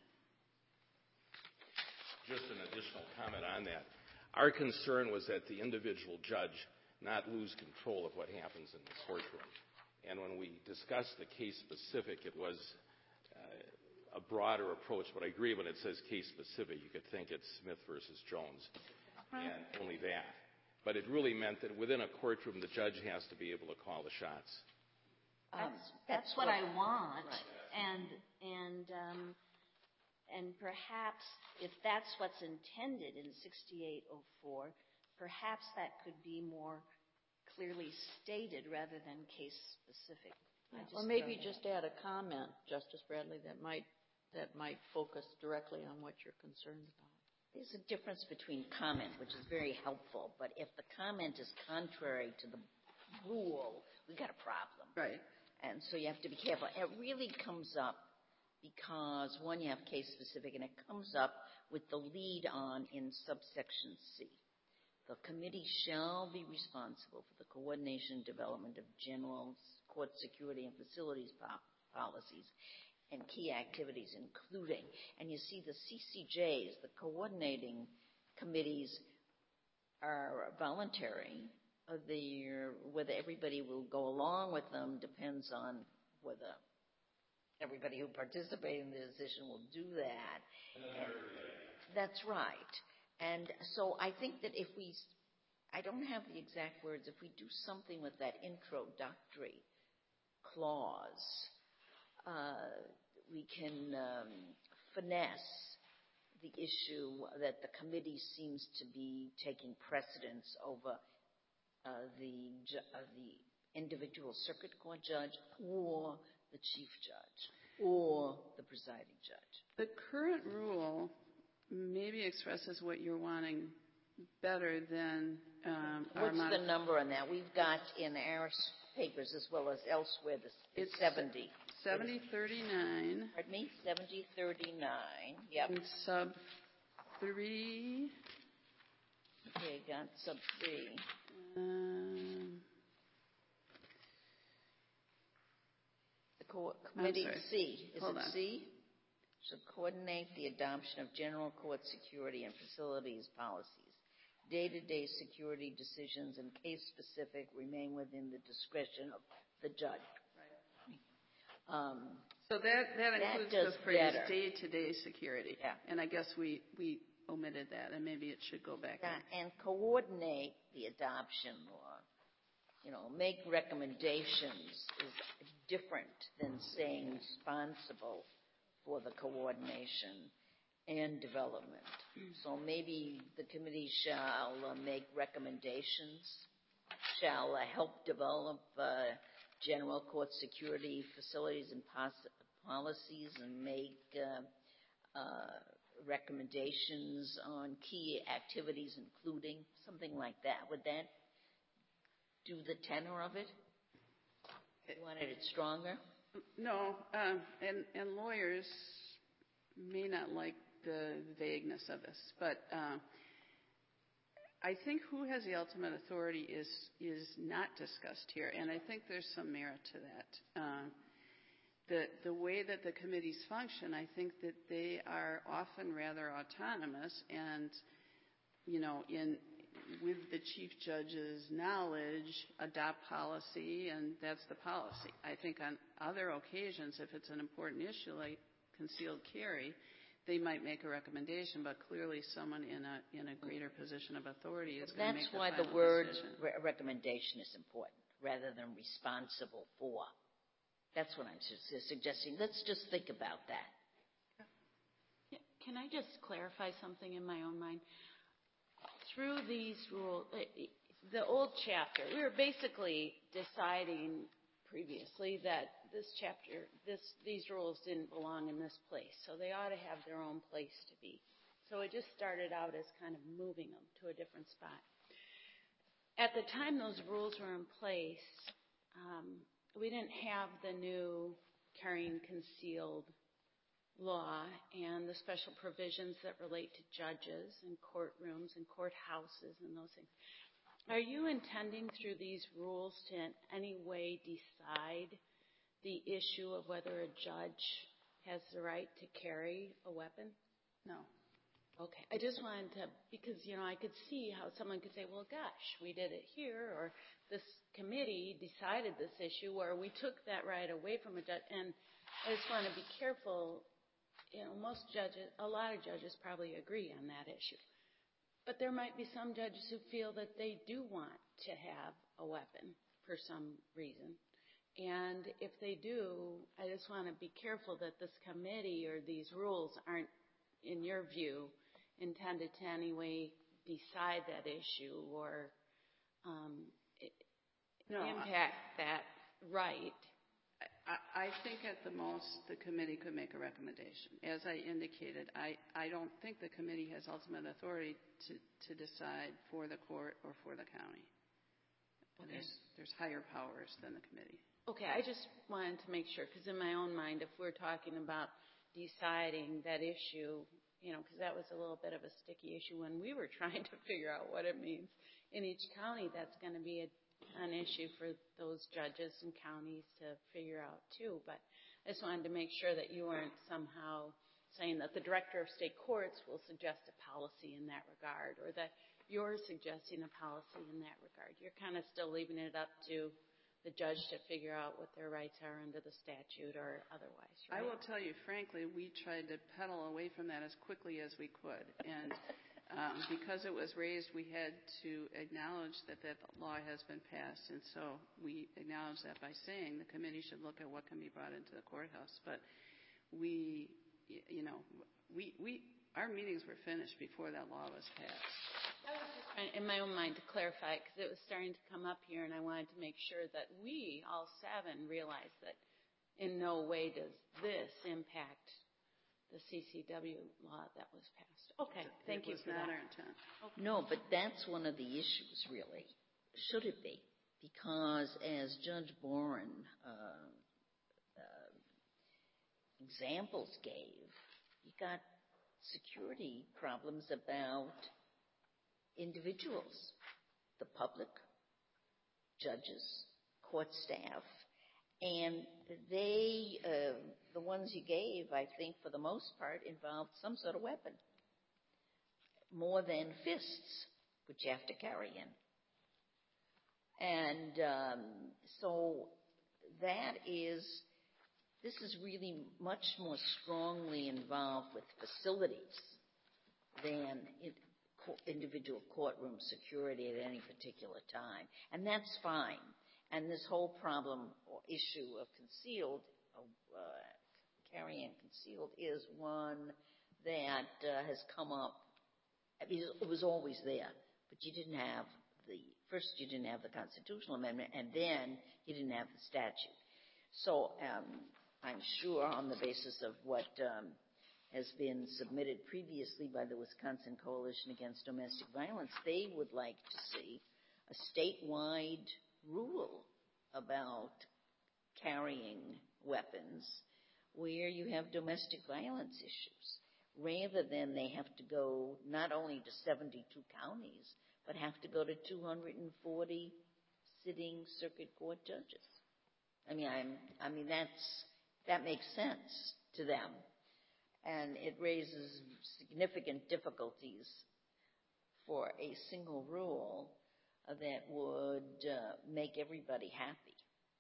Just an additional comment on that. Our concern was that the individual judge not lose control of what happens in the courtroom. And when we discussed the case specific, it was uh, a broader approach. But I agree when it says case specific, you could think it's Smith versus Jones and only that. But it really meant that within a courtroom, the judge has to be able to call the shots. Um, that's, that's what, what I want, right. and and um, and perhaps if that's what's intended in sixty-eight oh four, perhaps that could be more clearly stated rather than case specific. Or maybe just add a comment, Justice Bradley, that might that might focus directly on what you're concerned about. There's a difference between comment, which is very helpful, but if the comment is contrary to the rule, we've got a problem. Right. And so you have to be careful. It really comes up because, one, you have case specific, and it comes up with the lead on in subsection C. The committee shall be responsible for the coordination and development of general court security and facilities po- policies and key activities, including, and you see the C C Js, the coordinating committees, are voluntary. The, whether everybody will go along with them depends on whether everybody who participates in the decision will do that. And that's right. And so I think that if we I don't have the exact words, if we do something with that introductory clause, uh, we can um, finesse the issue that the committee seems to be taking precedence over uh, the, ju- uh, the individual circuit court judge or the chief judge or the presiding judge. The current rule maybe expresses what you're wanting better than um, our What's modif- the number on that? We've got in our papers as well as elsewhere the It's seventy. seventy thirty-nine. Pardon me? seventy thirty-nine. Yep. In sub three. Okay, got sub three. Um, The co- committee sorry. C. Is Hold it on. C? Should coordinate the adoption of general court security and facilities policies. Day-to-day security decisions and case-specific remain within the discretion of the judge. Right. Um, so that, that That includes does the phrase better. day-to-day security. Yeah. And I guess we, we omitted that, and maybe it should go back Yeah, in. and coordinate the adoption or, you know, make recommendations is different than saying responsible for the coordination and development. So maybe the committee shall uh, make recommendations, shall uh, help develop uh, general court security facilities and pos- policies and make uh, uh, recommendations on key activities, including something like that. Would that do the tenor of it? You wanted it stronger? No, um, and, and lawyers may not like the vagueness of this, but uh, I think who has the ultimate authority is is not discussed here, and I think there's some merit to that. Uh, the the way that the committees function, I think that they are often rather autonomous, and you know, in with the chief judge's knowledge, adopt policy, and that's the policy. I think on other occasions, if it's an important issue like concealed carry, they might make a recommendation, but clearly someone in a in a greater position of authority is going to make That's the why final the word decision. re- recommendation is important rather than responsible for. That's what I'm su- suggesting. Let's just think about that. Yeah, can I just clarify something in my own mind? Through these rules, the old chapter, we were basically deciding previously that this chapter, this, these rules didn't belong in this place, so they ought to have their own place to be. So it just started out as kind of moving them to a different spot. At the time those rules were in place, um, we didn't have the new carrying concealed law and the special provisions that relate to judges and courtrooms and courthouses and those things. Are you intending through these rules to in any way decide the issue of whether a judge has the right to carry a weapon? No. Okay. I just wanted to, because, you know, I could see how someone could say, well, gosh, we did it here, or this committee decided this issue, or we took that right away from a judge. And I just want to be careful. You know, most judges, a lot of judges probably agree on that issue. But there might be some judges who feel that they do want to have a weapon for some reason. And if they do, I just want to be careful that this committee or these rules aren't, in your view, intended to any way decide that issue or um, No, impact that right. I, I think at the most the committee could make a recommendation. As I indicated, I, I don't think the committee has ultimate authority to, to decide for the court or for the county. Okay. There's, there's higher powers than the committee. Okay, I just wanted to make sure, because in my own mind, if we're talking about deciding that issue, you know, because that was a little bit of a sticky issue when we were trying to figure out what it means in each county, that's going to be a an issue for those judges and counties to figure out too. But I just wanted to make sure that you weren't somehow saying that the director of state courts will suggest a policy in that regard, or that you're suggesting a policy in that regard. You're kind of still leaving it up to the judge to figure out what their rights are under the statute or otherwise, right? I will tell you, frankly, we tried to pedal away from that as quickly as we could. And um, because it was raised, we had to acknowledge that that law has been passed, and so we acknowledge that by saying the committee should look at what can be brought into the courthouse. But we, you know, we we our meetings were finished before that law was passed. In my own mind, to clarify, because it was starting to come up here, and I wanted to make sure that we, all seven, realize that in no way does this impact the C C W law that was passed. Okay, thank you for that. It was not our intent. Okay. No, but that's one of the issues, really. Should it be? Because as Judge Boren uh, uh, examples gave, you got security problems about individuals, the public, judges, court staff, and they, uh, the ones you gave, I think, for the most part, involved some sort of weapon, more than fists, which you have to carry in. And um, so that is, this is really much more strongly involved with facilities than it, individual courtroom security at any particular time. And that's fine. And this whole problem or issue of concealed, uh, carrying concealed, is one that uh, has come up. I mean, it was always there, but you didn't have the, first you didn't have the constitutional amendment, and then you didn't have the statute. So um, I'm sure on the basis of what um, has been submitted previously by the Wisconsin Coalition Against Domestic Violence, they would like to see a statewide rule about carrying weapons where you have domestic violence issues, rather than they have to go not only to seventy-two counties, but have to go to two hundred forty sitting circuit court judges. I mean, I'm, I mean that's that makes sense to them, and it raises significant difficulties for a single rule that would uh, make everybody happy.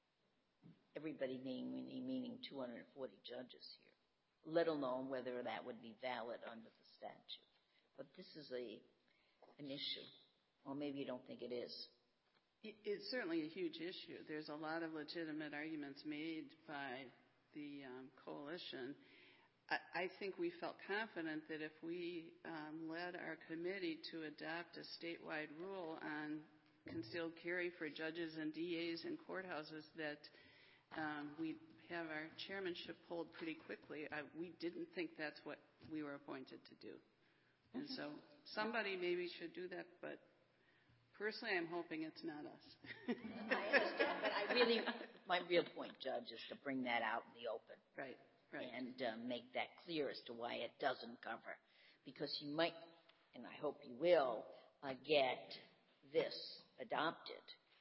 Everybody meaning, meaning two hundred forty judges here, let alone whether that would be valid under the statute. But this is a an issue, or maybe you don't think it is. It's certainly a huge issue. There's a lot of legitimate arguments made by the um, coalition. I, I think we felt confident that if we um, led our committee to adopt a statewide rule on concealed carry for judges and D As in courthouses, that um, we'd have our chairmanship pulled pretty quickly. I, we didn't think that's what we were appointed to do. And so somebody maybe should do that, but personally I'm hoping it's not us. I understand, but I really, my real point, Judge, is to bring that out in the open. Right, right. And uh, make that clear as to why it doesn't cover. Because you might, and I hope you will, uh, get this adopted,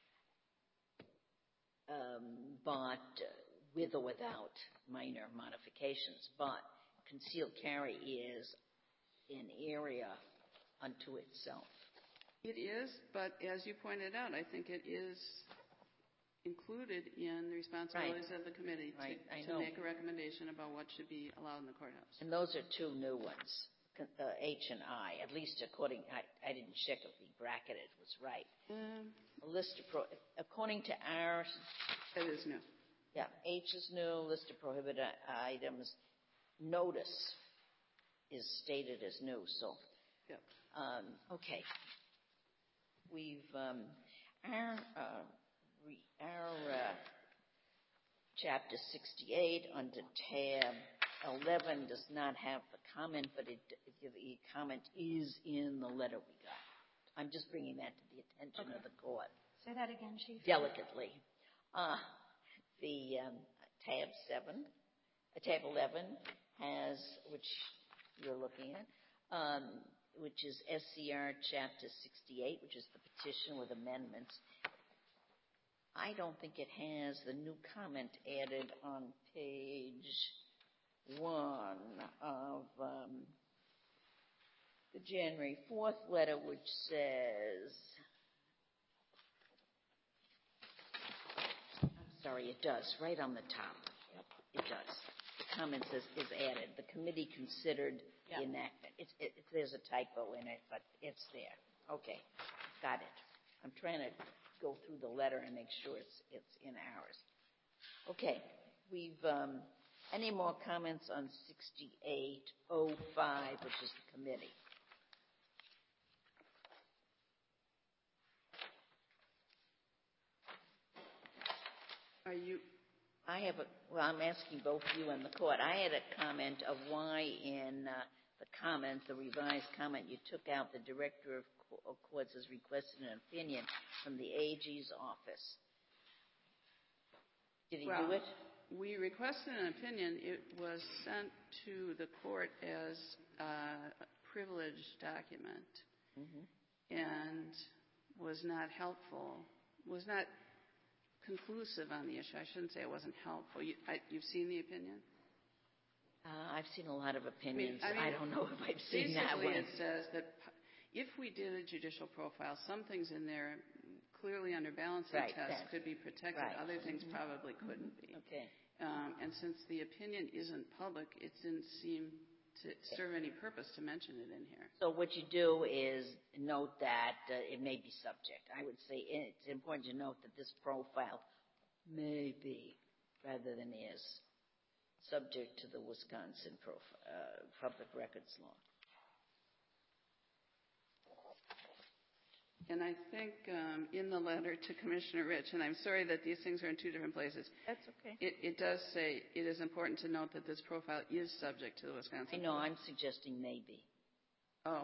um, but uh, with or without minor modifications. But concealed carry is an area unto itself. It is, but as you pointed out, I think it is included in the responsibilities Right. of the committee to, Right. I to know. make a recommendation about what should be allowed in the courthouse. And those are two new ones, uh, H and I, at least according, I, I didn't check if the bracketed was right. Um, A list of, pro, according to our, that is new. yeah, H is new, list of prohibited items, notice is stated as new, so. Yep. Um, okay. We've, um, our, uh, re, our, uh, chapter sixty-eight under tab eleven does not have the comment, but it, the comment is in the letter we got. I'm just bringing that to the attention Okay. of the court. Say that again, Chief. Delicately. Uh, the, um, tab seven, uh, tab eleven has, which you're looking at, um, which is S C R Chapter sixty-eight, which is the petition with amendments. I don't think it has the new comment added on page one of um, the January fourth letter, which says, I'm sorry, it does, right on the top. Yep, it does. The comment says is added. The committee considered Yeah. the enactment. It's, it, it, there's a typo in it, but it's there. Okay, got it. I'm trying to go through the letter and make sure it's, it's in ours. Okay, we've, um, any more comments on sixty-eight oh five, which is the committee? Are you, I have a, well, I'm asking both you and the court. I had a comment of why in uh, the comment, the revised comment, you took out the director of, co- of courts has requested an opinion from the A G's office. Did he well, do it? we requested an opinion. It was sent to the court as a privileged document Mm-hmm. and was not helpful, was not conclusive on the issue. I shouldn't say it wasn't helpful. You, I, you've seen the opinion? Uh, I've seen a lot of opinions. I, I mean, don't know if I've seen that basically one. it says that p- if we did a judicial profile, some things in there clearly under balancing Right, tests that- could be protected. right. Other things probably couldn't be. Okay. Um, and since the opinion isn't public, it didn't seem to serve any purpose to mention it in here. So what you do is note that uh, it may be subject. I would say it's important to note that this profile may be, rather than is, subject to the Wisconsin prof- uh, Public Records Law. And I think um, in the letter to Commissioner Rich, and I'm sorry that these things are in two different places, That's okay. it, it does say it is important to note that this profile is subject to the Wisconsin. I know, I'm suggesting maybe. Oh.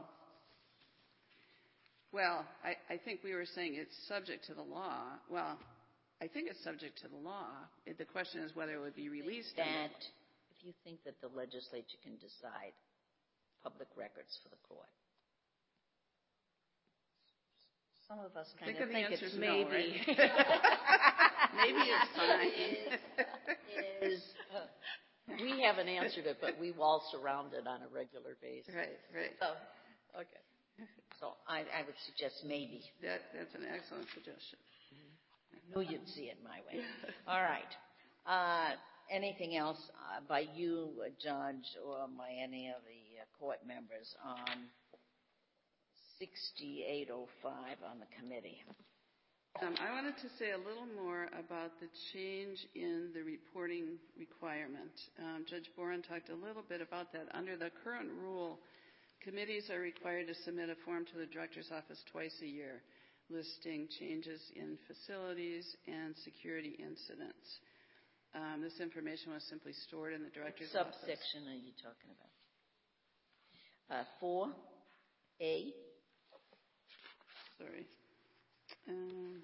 Well, I, I think we were saying it's subject to the law. Well, I think it's subject to the law. It, the question is whether it would be released. That, if you think that the legislature can decide public records for the court. Some of us kind Think of of the think answers it's no, maybe. right? Maybe it's fine. Is, uh, we haven't answered it, but we waltz around it on a regular basis. Right, right. So, okay. So I, I would suggest maybe. That, that's an excellent suggestion. Knew you'd see it my way. All right. Uh, anything else uh, by you, uh, Judge, or by any of the uh, court members on sixty-eight oh five on the committee? Um, I wanted to say a little more about the change in the reporting requirement. Um, Judge Boren talked a little bit about that. Under the current rule, committees are required to submit a form to the director's office twice a year, listing changes in facilities and security incidents. Um, this information was simply stored in the director's What office. subsection are you talking about? Uh, four A? Sorry. Um,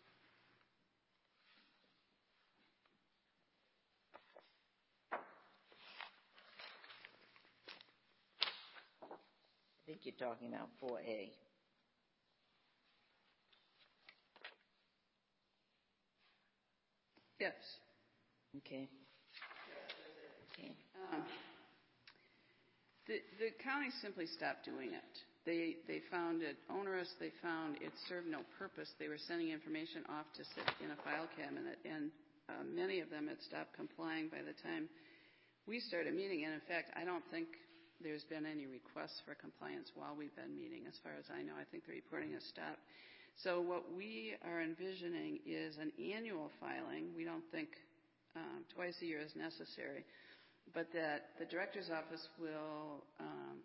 I think you're talking about four A. yes. Okay. Okay. Um, the, the county simply stopped doing it. They, they found it onerous. They found it served no purpose. They were sending information off to sit in a file cabinet, and uh, many of them had stopped complying by the time we started meeting. And in fact, I don't think there's been any requests for compliance while we've been meeting. As far as I know, I think the reporting has stopped. So what we are envisioning is an annual filing. We don't think um, twice a year is necessary, but that the director's office will um,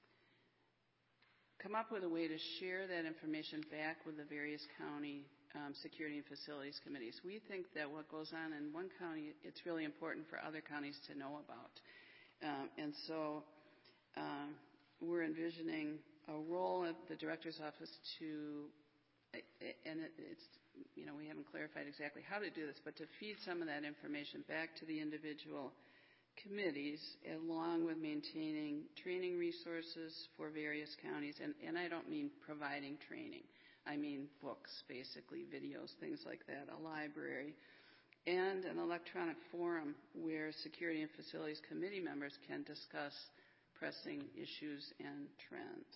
come up with a way to share that information back with the various county um, security and facilities committees. We think that what goes on in one county, it's really important for other counties to know about. Um, and so um, we're envisioning a role of the director's office to, and it, it's, you know, we haven't clarified exactly how to do this, but to feed some of that information back to the individual committees, along with maintaining training resources for various counties. And, and I don't mean providing training. I mean books, basically, videos, things like that, a library, and an electronic forum where security and facilities committee members can discuss pressing issues and trends.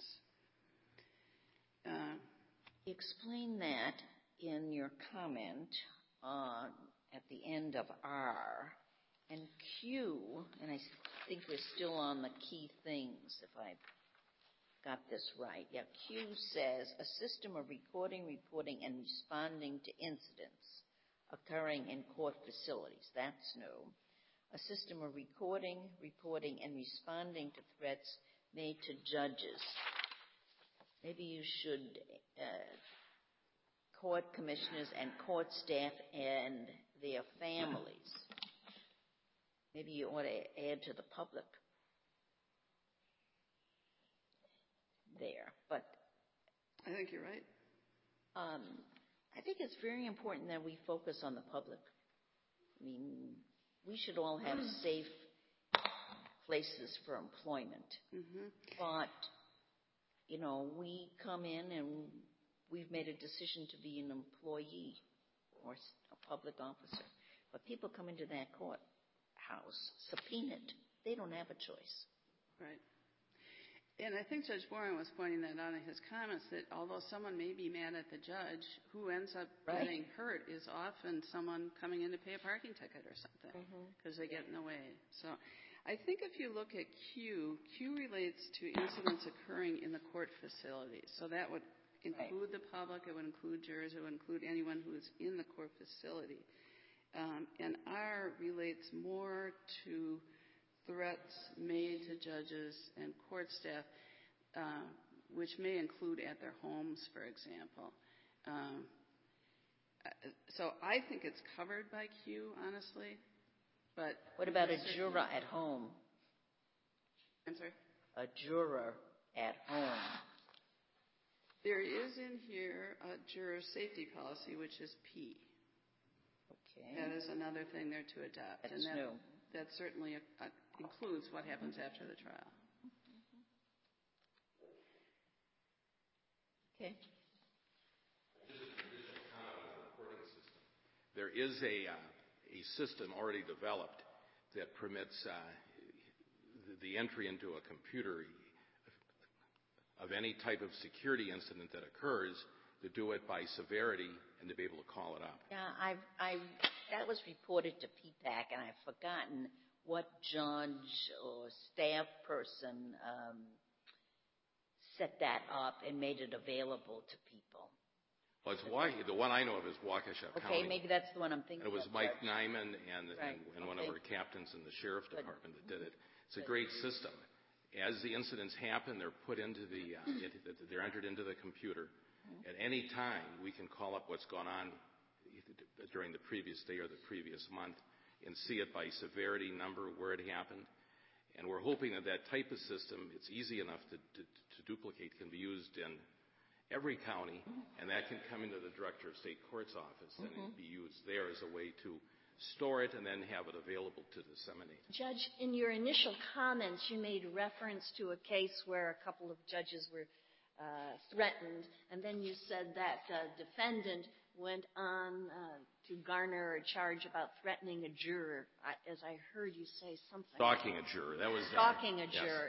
Uh, Explain that in your comment uh, at the end of R. And Q, and I think we're still on the key things, if I got this right. Yeah, Q says a system of recording, reporting, and responding to incidents occurring in court facilities. That's new. A system of recording, reporting, and responding to threats made to judges. Maybe you should, uh, court commissioners and court staff and their families. Maybe you ought to add to the public there. But I think you're right. um, I think it's very important that we focus on the public. I mean, we should all have safe places for employment. Mm-hmm. But, you know, we come in and we've made a decision to be an employee or a public officer. But people come into that courthouse subpoenaed. They don't have a choice. Right. And I think Judge Warren was pointing that out in his comments, that although someone may be mad at the judge, who ends up Right. getting hurt is often someone coming in to pay a parking ticket or something because Mm-hmm. they get in the way. So I think if you look at Q, Q relates to incidents occurring in the court facilities. So that would include right. the public, it would include jurors, it would include anyone who is in the court facility. Um, and R relates more to threats made to judges and court staff, uh, which may include at their homes, for example. Um, so I think it's covered by Q, honestly. But what about a juror at home? I'm sorry? A juror at home. There is in here a juror safety policy, which is P. Okay. That is another thing there to adopt. That's and that, new. That certainly a, a, includes what happens after the trial. Okay. There is a, uh, a system already developed that permits uh, the, the entry into a computer of any type of security incident that occurs, to do it by severity and to be able to call it up. Yeah, I've, I've, that was reported to P PAC, and I've forgotten what judge or staff person um, set that up and made it available to people. Well, it's why, the one I know of is Waukesha okay, County. Okay, maybe that's the one I'm thinking of. It was of, Mike Judge. Nyman and, right. and, and okay. one of our captains in the sheriff's Good. department that did it. It's a Good. great system. As the incidents happen, they're put into the, uh, it, they're entered into the computer. Mm-hmm. At any time, we can call up what's gone on during the previous day or the previous month and see it by severity, number, where it happened. And we're hoping that that type of system, it's easy enough to, to, to duplicate, can be used in every county, mm-hmm. and that can come into the Director of State Court's office mm-hmm. and be used there as a way to store it and then have it available to disseminate. Judge, in your initial comments, you made reference to a case where a couple of judges were uh, threatened, and then you said that uh, defendant went on uh, to garner a charge about threatening a juror, I, as I heard you say something. Stalking a juror. That was uh, Stalking a yes. juror.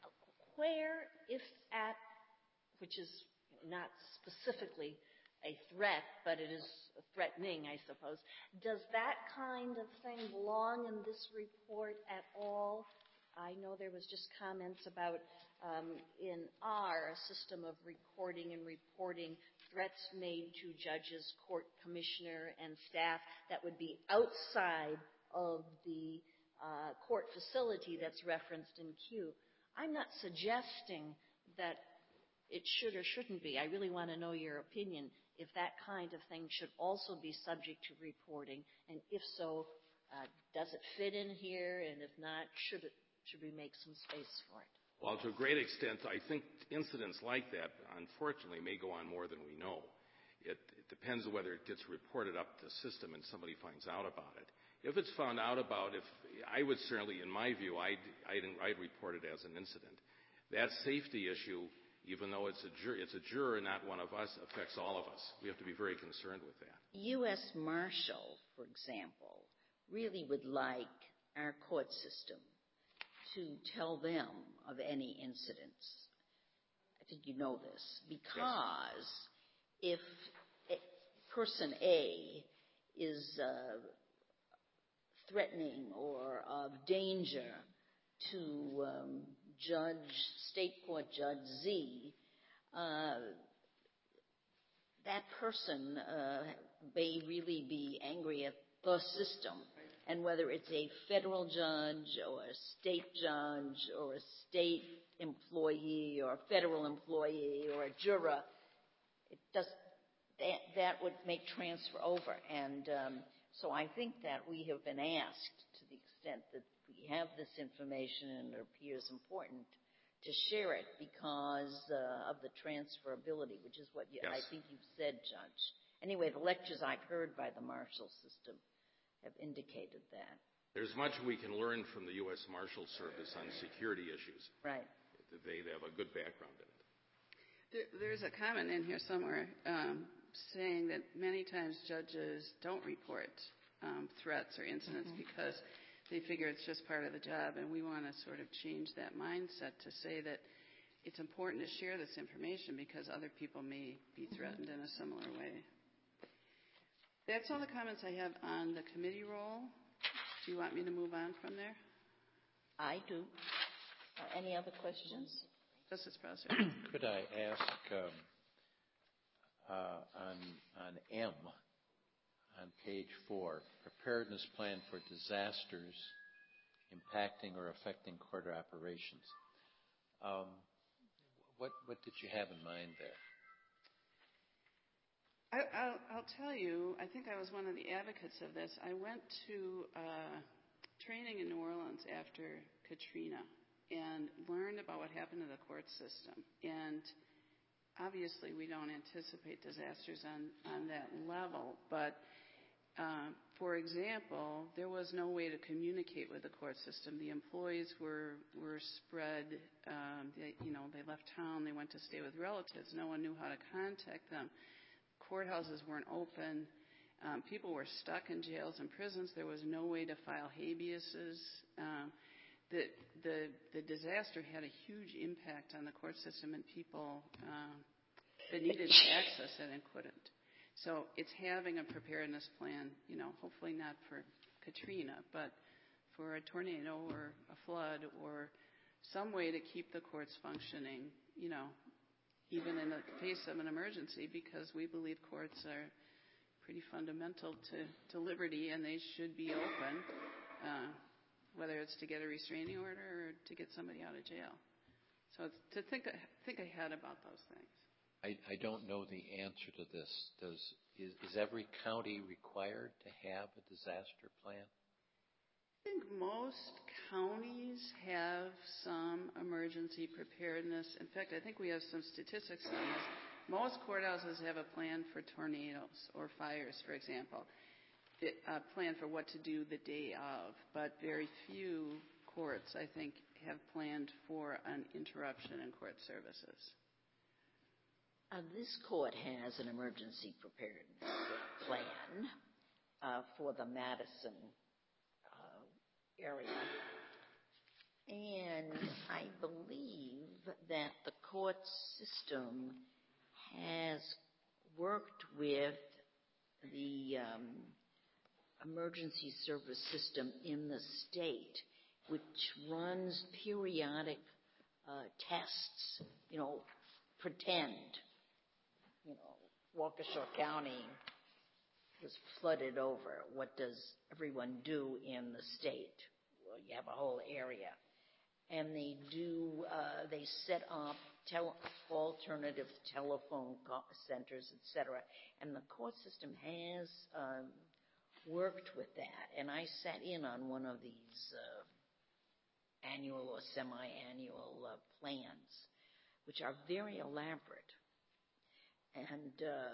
Where, if at, which is not specifically a threat, but it is threatening, I suppose, does that kind of thing belong in this report at all? I know there was just comments about um, in R, a system of recording and reporting threats made to judges, court commissioner, and staff that would be outside of the uh, court facility that's referenced in Q. I'm not suggesting that it should or shouldn't be. I really want to know your opinion if that kind of thing should also be subject to reporting, and if so, uh, does it fit in here, and if not, should it should we make some space for it? Well, to a great extent, I think incidents like that, unfortunately, may go on more than we know. It, it depends on whether it gets reported up the system and somebody finds out about it. If it's found out about, if I would certainly, in my view, I'd, I'd, I'd report it as an incident. That safety issue, even though it's a juror, it's a juror, not one of us, affects all of us. We have to be very concerned with that. U S Marshal, for example, really would like our court system to tell them of any incidents. I think you know this, because yes. if person A is uh, threatening or of danger to um, Judge, State Court Judge Z, uh, that person uh, may really be angry at the system. And whether it's a federal judge or a state judge or a state employee or a federal employee or a juror, it does, that, that would make transfer over. And um, so I think that we have been asked, to the extent that we have this information and it appears important, to share it because uh, of the transferability, which is what you, yes. I think you've said, Judge. Anyway, the lectures I've heard by the Marshal System have indicated that. There's much we can learn from the U S Marshal Service on security issues. Right. They have a good background in it. There, there's a comment in here somewhere um, saying that many times judges don't report um, threats or incidents mm-hmm. because they figure it's just part of the job, and we want to sort of change that mindset to say that it's important to share this information because other people may be threatened in a similar way. That's all the comments I have on the committee role. Do you want me to move on from there? I do. Uh, any other questions? Justice Prosser. Could I ask um, uh, on, on M, on page four, preparedness plan for disasters impacting or affecting court operations. Um, what, what did you have in mind there? I, I'll, I'll tell you, I think I was one of the advocates of this. I went to uh, training in New Orleans after Katrina and learned about what happened to the court system. And obviously we don't anticipate disasters on, on that level, but uh, for example, there was no way to communicate with the court system. The employees were were spread. Um, they, you know, they left town. They went to stay with relatives. No one knew how to contact them. Courthouses weren't open. Um, people were stuck in jails and prisons. There was no way to file habeases. Um, the, the, the disaster had a huge impact on the court system and people uh, that needed to access it and couldn't. So it's having a preparedness plan, you know, hopefully not for Katrina, but for a tornado or a flood or some way to keep the courts functioning, you know, even in the face of an emergency, because we believe courts are pretty fundamental to, to liberty and they should be open, uh, whether it's to get a restraining order or to get somebody out of jail. So it's to think, think ahead about those things. I, I don't know the answer to this. Does is, is every county required to have a disaster plan? I think most counties have some emergency preparedness. In fact, I think we have some statistics on this. Most courthouses have a plan for tornadoes or fires, for example, a plan for what to do the day of, but very few courts, I think, have planned for an interruption in court services. Uh, this court has an emergency preparedness plan uh, for the Madison uh, area. And I believe that the court system has worked with the um, emergency service system in the state, which runs periodic uh, tests, you know, pretend. You know, Waukesha County was flooded over. What does everyone do in the state? Well, you have a whole area. And they do, uh, they set up tel- alternative telephone centers, et cetera. And the court system has um, worked with that. And I sat in on one of these uh, annual or semi-annual uh, plans, which are very elaborate. And uh,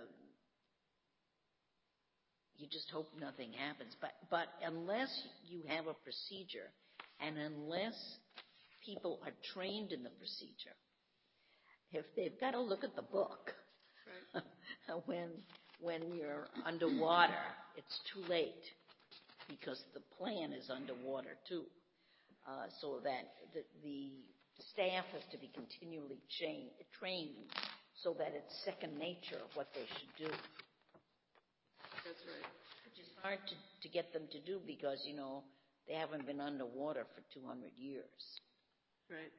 you just hope nothing happens. But, but unless you have a procedure and unless people are trained in the procedure, if they've got to look at the book, right. when, when you're underwater, it's too late because the plan is underwater too. Uh, so that the, the staff has to be continually chain, trained so that it's second nature of what they should do. That's right. Which is hard to, to get them to do because, you know, they haven't been underwater for two hundred years. Right.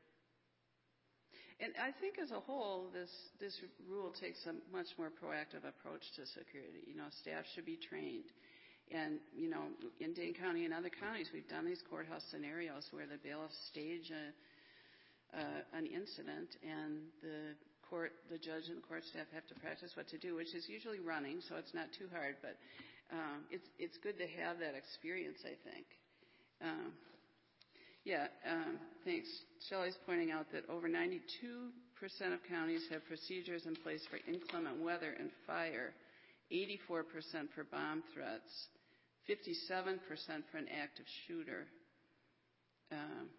And I think as a whole, this, this rule takes a much more proactive approach to security. You know, staff should be trained. And, you know, in Dane County and other counties, we've done these courthouse scenarios where the bailiffs stage a, uh, an incident and the court, the judge and the court staff have to practice what to do, which is usually running, so it's not too hard. But um, it's, it's good to have that experience, I think. Um, Yeah, um, thanks. Shelley's pointing out that over ninety-two percent of counties have procedures in place for inclement weather and fire, eighty-four percent for bomb threats, fifty-seven percent for an active shooter. Um,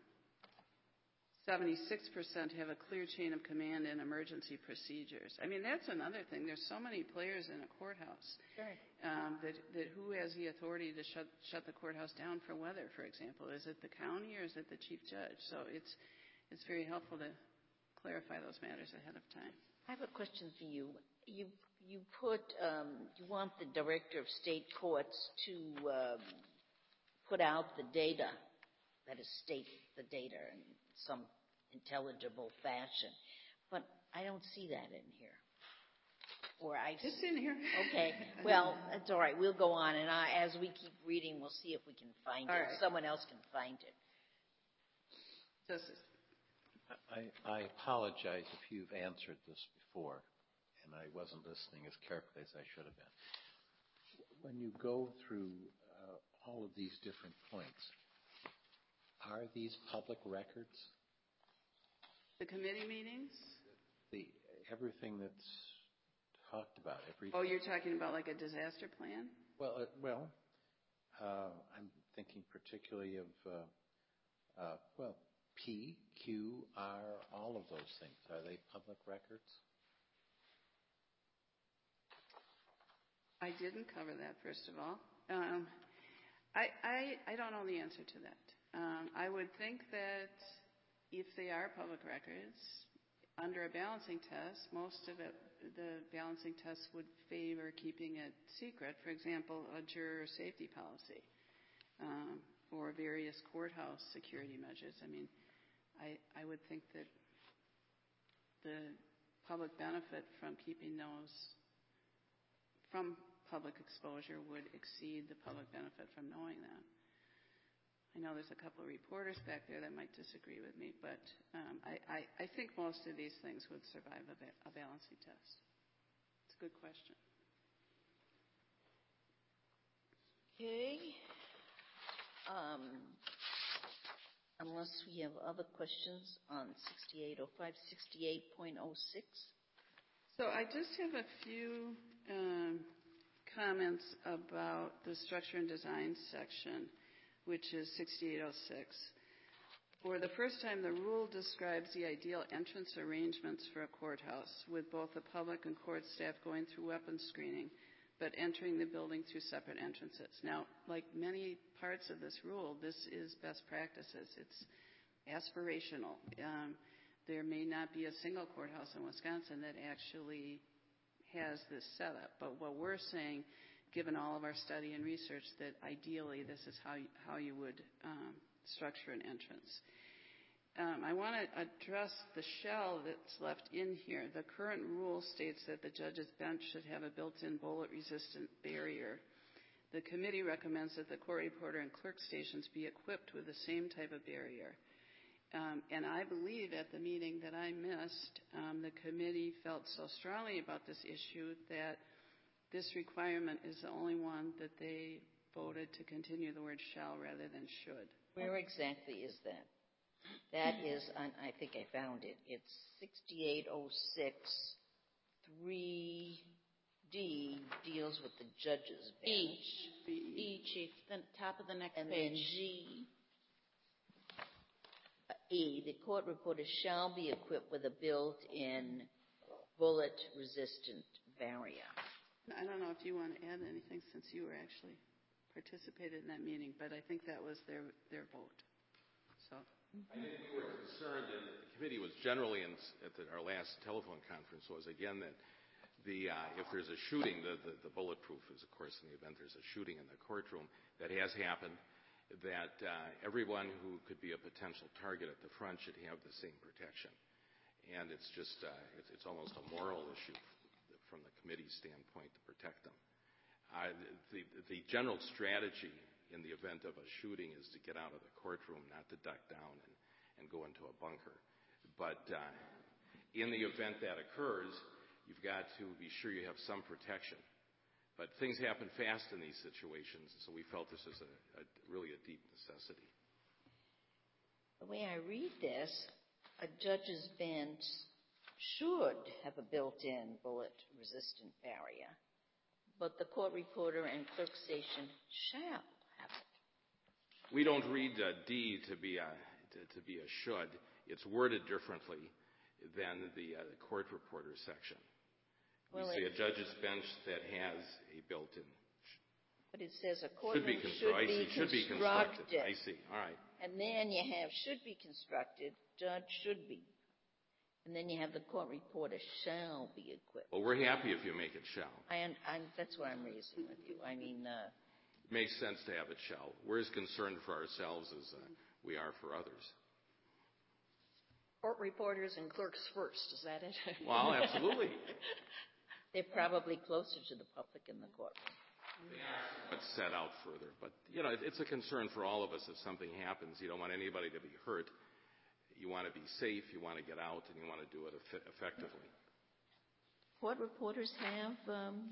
seventy-six percent have a clear chain of command and emergency procedures. I mean, that's another thing. There's so many players in a courthouse. Sure. Um, that, that who has the authority to shut, shut the courthouse down for weather, for example? Is it the county or is it the chief judge? So it's, it's very helpful to clarify those matters ahead of time. I have a question for you. You, you put, um, you want the director of state courts to um, put out the data, that is, state the data in some intelligible fashion. But I don't see that in here. Or I It's in here. Okay. Well, that's all right. We'll go on, and I, as we keep reading, we'll see if we can find All it. right. Someone else can find it. Justice. I, I apologize if you've answered this before, and I wasn't listening as carefully as I should have been. When you go through uh, all of these different points, are these public records? The committee meetings? The everything that's talked about. Every, Oh, you're talking about like a disaster plan? well, uh, well, uh, I'm thinking particularly of, uh, uh, well, P, Q, R, all of those things. Are they public records? I didn't cover that, first of all. Um, I, I, I don't know the answer to that. Um, I would think that if they are public records, under a balancing test, most of it, the balancing test would favor keeping it secret. For example, a juror safety policy um, or various courthouse security measures. I mean, I, I would think that the public benefit from keeping those from public exposure would exceed the public benefit from knowing that. I know there's a couple of reporters back there that might disagree with me, but um, I, I, I think most of these things would survive a, ba- a balancing test. It's a good question. Okay. Um, unless we have other questions on sixty-eight oh five, sixty-eight point oh six. So I just have a few um, comments about the structure and design section, which is sixty-eight oh six. For the first time, the rule describes the ideal entrance arrangements for a courthouse, with both the public and court staff going through weapons screening, but entering the building through separate entrances. Now, like many parts of this rule, this is best practices. It's aspirational. Um, there may not be a single courthouse in Wisconsin that actually has this setup, but what we're saying, given all of our study and research, that ideally this is how you, how you would um, structure an entrance. Um, I want to address the shell that's left in here. The current rule states that the judge's bench should have a built-in bullet-resistant barrier. The committee recommends that the court reporter and clerk stations be equipped with the same type of barrier. Um, and I believe at the meeting that I missed, um, the committee felt so strongly about this issue that this requirement is the only one that they voted to continue the word shall rather than should. Where exactly is that? That is, on, I think I found it. It's sixty-eight oh six, three D deals with the judge's bench. E. E, Chief, the top of the next And page. then G, E, the court reporter shall be equipped with a built-in bullet-resistant barrier. I don't know if you want to add anything since you were actually participated in that meeting, but I think that was their, their vote. So. I think we were concerned, and the committee was generally, in, at the, our last telephone conference, was again that the uh, if there's a shooting, the, the, the bulletproof is, of course, in the event there's a shooting in the courtroom that has happened, that uh, everyone who could be a potential target at the front should have the same protection. And it's just, uh, it's, it's almost a moral issue from the committee's standpoint to protect them. Uh, the, the general strategy in the event of a shooting is to get out of the courtroom, not to duck down and, and go into a bunker. But uh, in the event that occurs, you've got to be sure you have some protection. But things happen fast in these situations, so we felt this is a, a really a deep necessity. The way I read this, a judge's bench should have a built-in bullet-resistant barrier, but the court reporter and clerk station shall have it. We don't read uh, D to be a to, to be a should. It's worded differently than the, uh, the court reporter section. We Well, see a judge's bench that has a built-in. But it says a Should courtroom be, constru- I see. Should be constructed. constructed. I see. All right. And then you have should be constructed, judge should be. And then you have the court reporter shall be equipped. Well, we're happy if you make it shall. I, I'm, that's what I'm raising with you. I mean, uh, It makes sense to have it shall. We're as concerned for ourselves as uh, we are for others. Court reporters and clerks first, is that it? Well, absolutely. they're probably closer to the public in the courtroom. But set out further. But, you know, it's a concern for all of us if something happens. You don't want anybody to be hurt. You want to be safe, you want to get out, and you want to do it eff- effectively. Court reporters have um,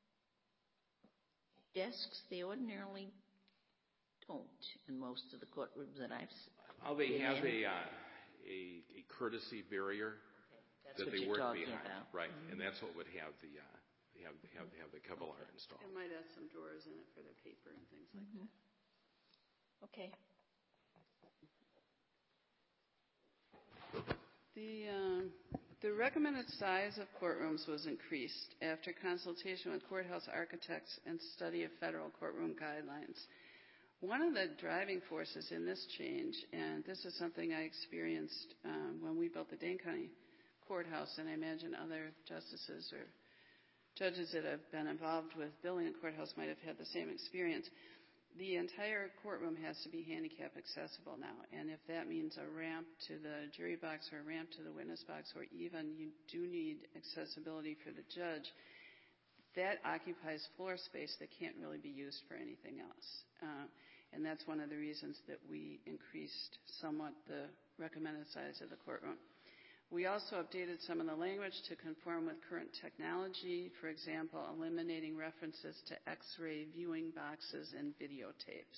desks they ordinarily don't in most of the courtrooms that I've seen. Oh, they have a, uh, a, a courtesy barrier That's that what they you're work talking behind. about. Right, and that's what would have the, uh, they have, they have, they have the Kevlar installed. It might have some drawers in it for their paper and things like that. Okay. The, um, the recommended size of courtrooms was increased after consultation with courthouse architects and study of federal courtroom guidelines. One of the driving forces in this change, and this is something I experienced um, when we built the Dane County Courthouse, and I imagine other justices or judges that have been involved with building a courthouse might have had the same experience. The entire courtroom has to be handicap accessible now, and if that means a ramp to the jury box or a ramp to the witness box, or even you do need accessibility for the judge, that occupies floor space that can't really be used for anything else. Uh, and that's one of the reasons that we increased somewhat the recommended size of the courtroom. We also updated some of the language to conform with current technology, for example, eliminating references to X-ray viewing boxes and videotapes.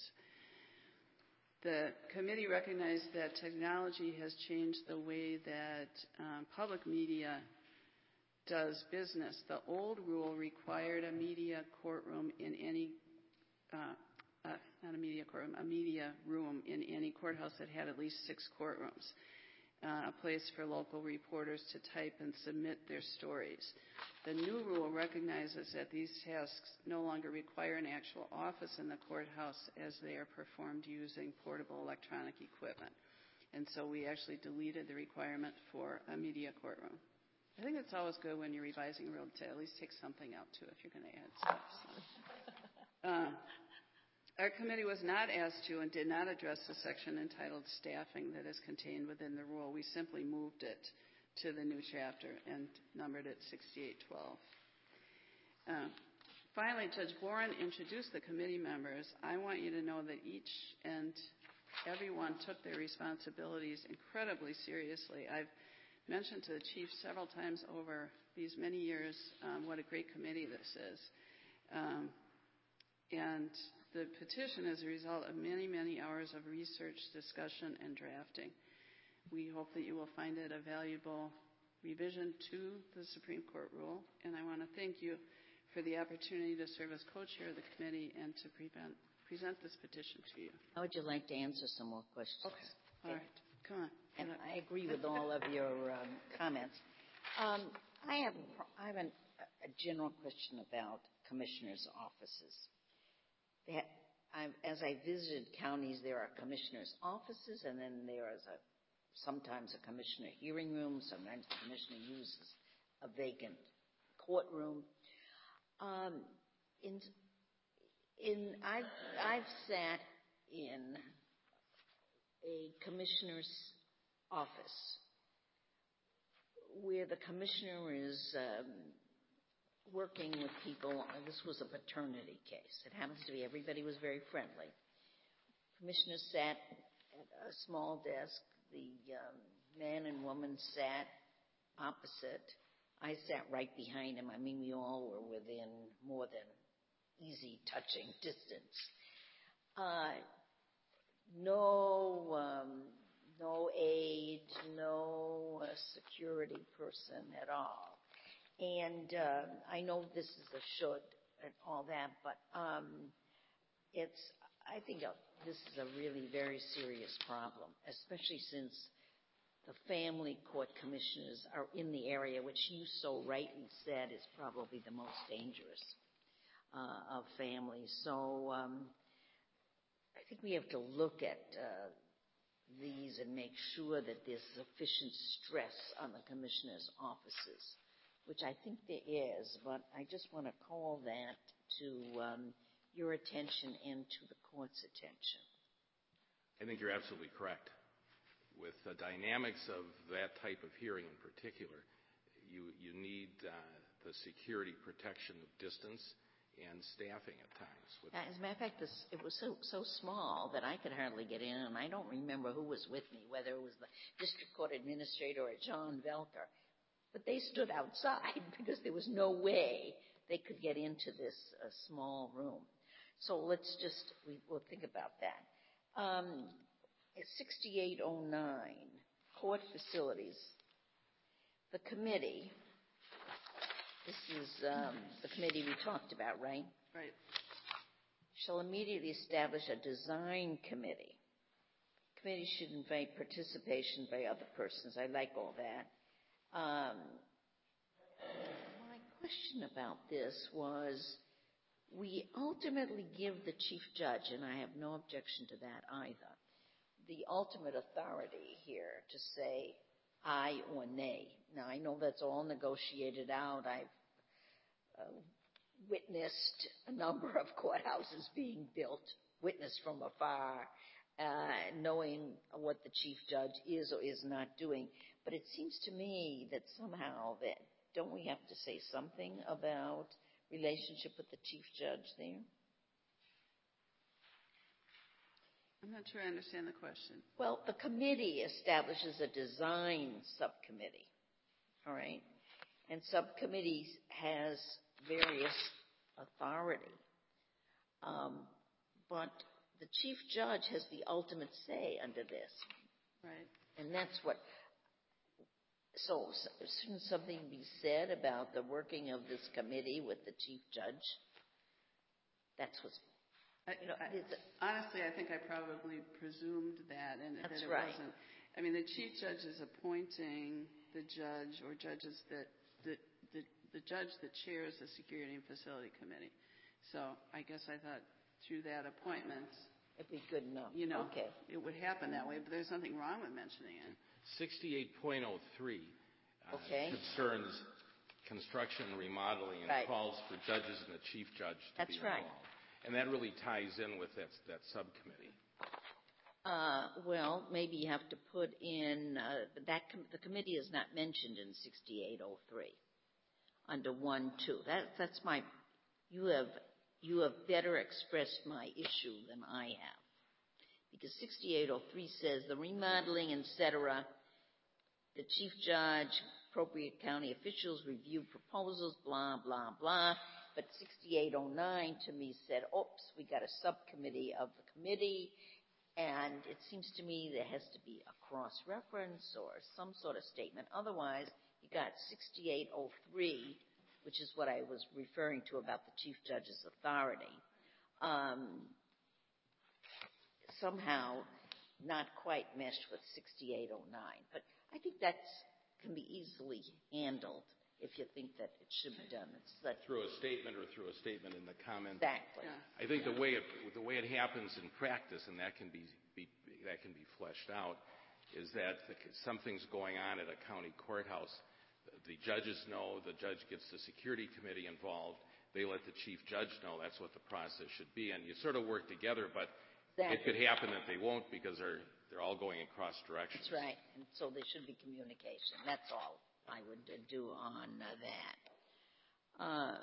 The committee recognized that technology has changed the way that um, public media does business. The old rule required a media courtroom in any, uh, uh, not a media courtroom, a media room in any courthouse that had at least six courtrooms. Uh, a place for local reporters to type and submit their stories. The new rule recognizes that these tasks no longer require an actual office in the courthouse as they are performed using portable electronic equipment. And so we actually deleted the requirement for a media courtroom. I think it's always good when you're revising a rule to at least take something out too if you're going to add stuff. So. Uh, Our committee was not asked to and did not address the section entitled Staffing that is contained within the rule. We simply moved it to the new chapter and numbered it sixty-eight twelve. Uh, finally, Judge Boren introduced the committee members. I want you to know that each and everyone took their responsibilities incredibly seriously. I've mentioned to the chief several times over these many years um, what a great committee this is. Um, and the petition is a result of many, many hours of research, discussion, and drafting. We hope that you will find it a valuable revision to the Supreme Court rule, and I want to thank you for the opportunity to serve as co-chair of the committee and to prevent, present this petition to you. How would you like to answer some more questions? Okay. All right. Come on. And I agree with all of your um, comments. Um, I have, I have an, a general question about commissioners' offices. That I've, as I visited counties, there are commissioners' offices, and then there is a sometimes a commissioner hearing room. Sometimes the commissioner uses a vacant courtroom. Um, in, in, I've, I've sat in a commissioner's office where the commissioner is um, working with people. This was a paternity case. It happens to be everybody was very friendly. Commissioner sat at a small desk. The um, man and woman sat opposite. I sat right behind him. I mean, we all were within more than easy touching distance. Uh, no, um, no aide, no uh, security person at all. And uh, I know this is a should and all that, but um, it's, I think uh, this is a really very serious problem, especially since the family court commissioners are in the area, which you so rightly said is probably the most dangerous uh, of families. So um, I think we have to look at uh, these and make sure that there's sufficient stress on the commissioners' offices, which I think there is, but I just want to call that to um, your attention and to the court's attention. I think you're absolutely correct. With the dynamics of that type of hearing in particular, you, you need uh, the security protection of distance and staffing at times. With As a matter of fact, this, it was so, so small that I could hardly get in, and I don't remember who was with me, whether it was the district court administrator or John Velker. But they stood outside because there was no way they could get into this uh, small room. So let's just, we, we'll think about that. Um, sixty-eight oh nine, court facilities. The committee, this is um, the committee we talked about, right? Right. Shall immediately establish a design committee. Committee should invite participation by other persons. I like all that. Um, my question about this was, we ultimately give the chief judge, and I have no objection to that either, the ultimate authority here to say aye or nay. Now, I know that's all negotiated out. I've uh, witnessed a number of courthouses being built, witnessed from afar, uh, knowing what the chief judge is or is not doing. But it seems to me that somehow that don't we have to say something about relationship with the chief judge there? I'm not sure I understand the question. Well, the committee establishes a design subcommittee, all right? And subcommittee has various authority. Um, but the chief judge has the ultimate say under this. Right. And that's what, so shouldn't something be said about the working of this committee with the chief judge? That's what's I, You know, I, it's a- honestly, I think I probably presumed that, and that That's it right. wasn't. I mean, the chief judge is appointing the judge or judges that the, the the judge that chairs the Security and Facility Committee. So I guess I thought through that appointment, it'd be good enough. you know, Okay. it would happen that way. But there's nothing wrong with mentioning it. sixty-eight point oh three uh, Okay. concerns construction and remodeling and Right. calls for judges and the chief judge to That's be right. involved. And that really ties in with that, that subcommittee. Uh, well, maybe you have to put in, uh, that com- the committee is not mentioned in sixty-eight oh three under one two. That, that's my, you have, you have better expressed my issue than I have. Because sixty-eight oh three says the remodeling, et cetera, the chief judge, appropriate county officials review proposals, blah, blah, blah. But sixty-eight oh nine to me said, oops, we got a subcommittee of the committee, and it seems to me there has to be a cross-reference or some sort of statement. Otherwise, you got sixty-eight oh three, which is what I was referring to about the chief judge's authority, um, somehow not quite meshed with sixty-eight oh nine. But I think that can be easily handled if you think that it should be done. It's that Through a statement or through a statement in the comment. exactly. Yeah. I think the way it the way it happens in practice, and that can be, be that can be fleshed out, is that the, something's going on at a county courthouse. the judges know, the judge gets the security committee involved, they let the chief judge know that's what the process should be, and you sort of work together, but exactly. It could happen that they won't because they're they're all going in cross directions. That's right, and so there should be communication. That's all I would uh, do on uh, that. Um,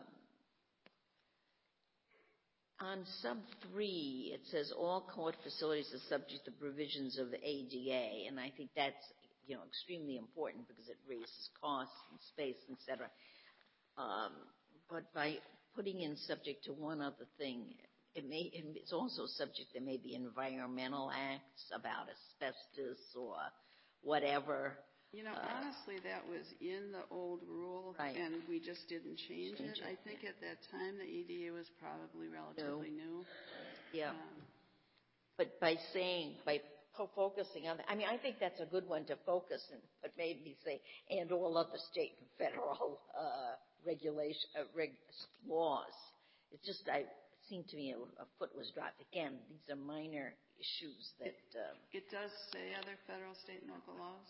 on sub three, it says all court facilities are subject to provisions of the A D A, and I think that's you know extremely important because it raises costs and space, et cetera. Um, but by putting in subject to one other thing, it may it's also subject. There may be environmental acts about asbestos or whatever. You know, uh, honestly, that was in the old rule, right. and we just didn't change, change it. it. I think yeah. At that time, the A D A was probably relatively no. new. Yeah. Um, but by saying, by po- focusing on that, I mean, I think that's a good one to focus on, but maybe say, and all other state and federal uh, regulation, uh, reg- laws. It's just, I, it seemed to me a, a foot was dropped. Again, these are minor issues that... It, um, it does say other federal, state, and local laws.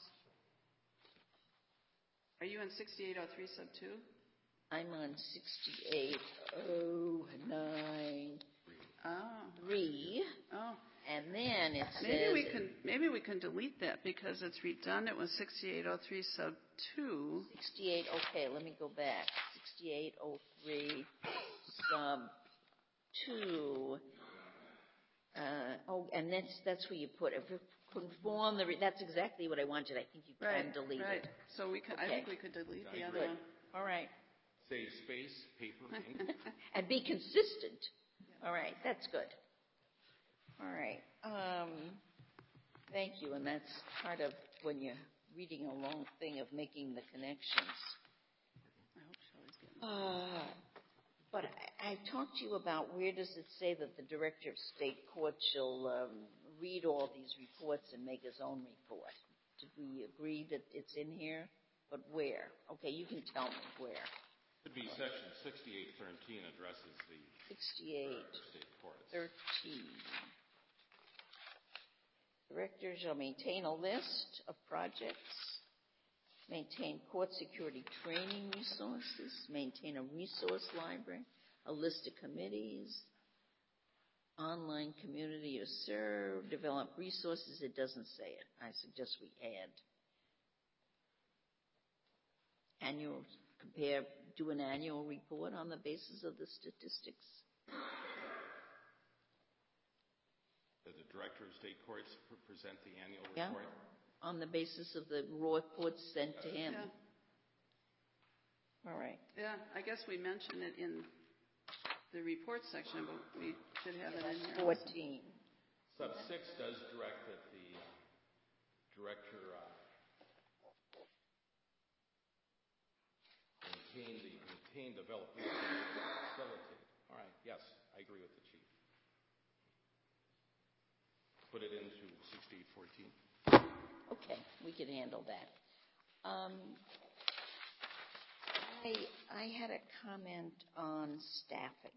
Are you on sixty-eight oh three sub two? I'm on sixty-eight oh nine Oh. three, Oh. and then it Maybe says... we can maybe we can delete that because it's redundant with sixty-eight oh three sub two. sixty-eight, okay, let me go back. sixty-eight oh three sub two. Uh, oh, and that's that's where you put it. Conform the. Re- that's exactly what I wanted. I think you can Right, delete right. it. So we can. Okay. I think we could delete I the agree. other one. All right, Save space, paper, ink. and be consistent. All right, that's good. All right. Um, thank you, and that's part of when you're reading a long thing of making the connections. I hope Shelley's getting. Uh, but I, I talked to you about where does it say that the director of state court shall um, read all these reports and make his own report. Did we agree that it's in here? But where? Okay, you can tell me where. Could be section sixty-eight thirteen addresses the sixty-eight state courts. thirteen. Director shall maintain a list of projects, maintain court security training resources, maintain a resource library, a list of committees, online community or serve, develop resources. It doesn't say it. I suggest we add. Annual, compare, do an annual report on the basis of the statistics. Does the director of state courts pr- present the annual Yeah, report? on the basis of the reports sent to him. Yeah. All right. Yeah. I guess we mentioned it in the report section, but we should have it in here. also. fourteen. Sub six does direct that the uh, director uh, maintain the maintain development facilitate. All right. Yes, I agree with the chief. Put it into sixty-eight fourteen. Okay, we can handle that. Um, I, I had a comment on staffing.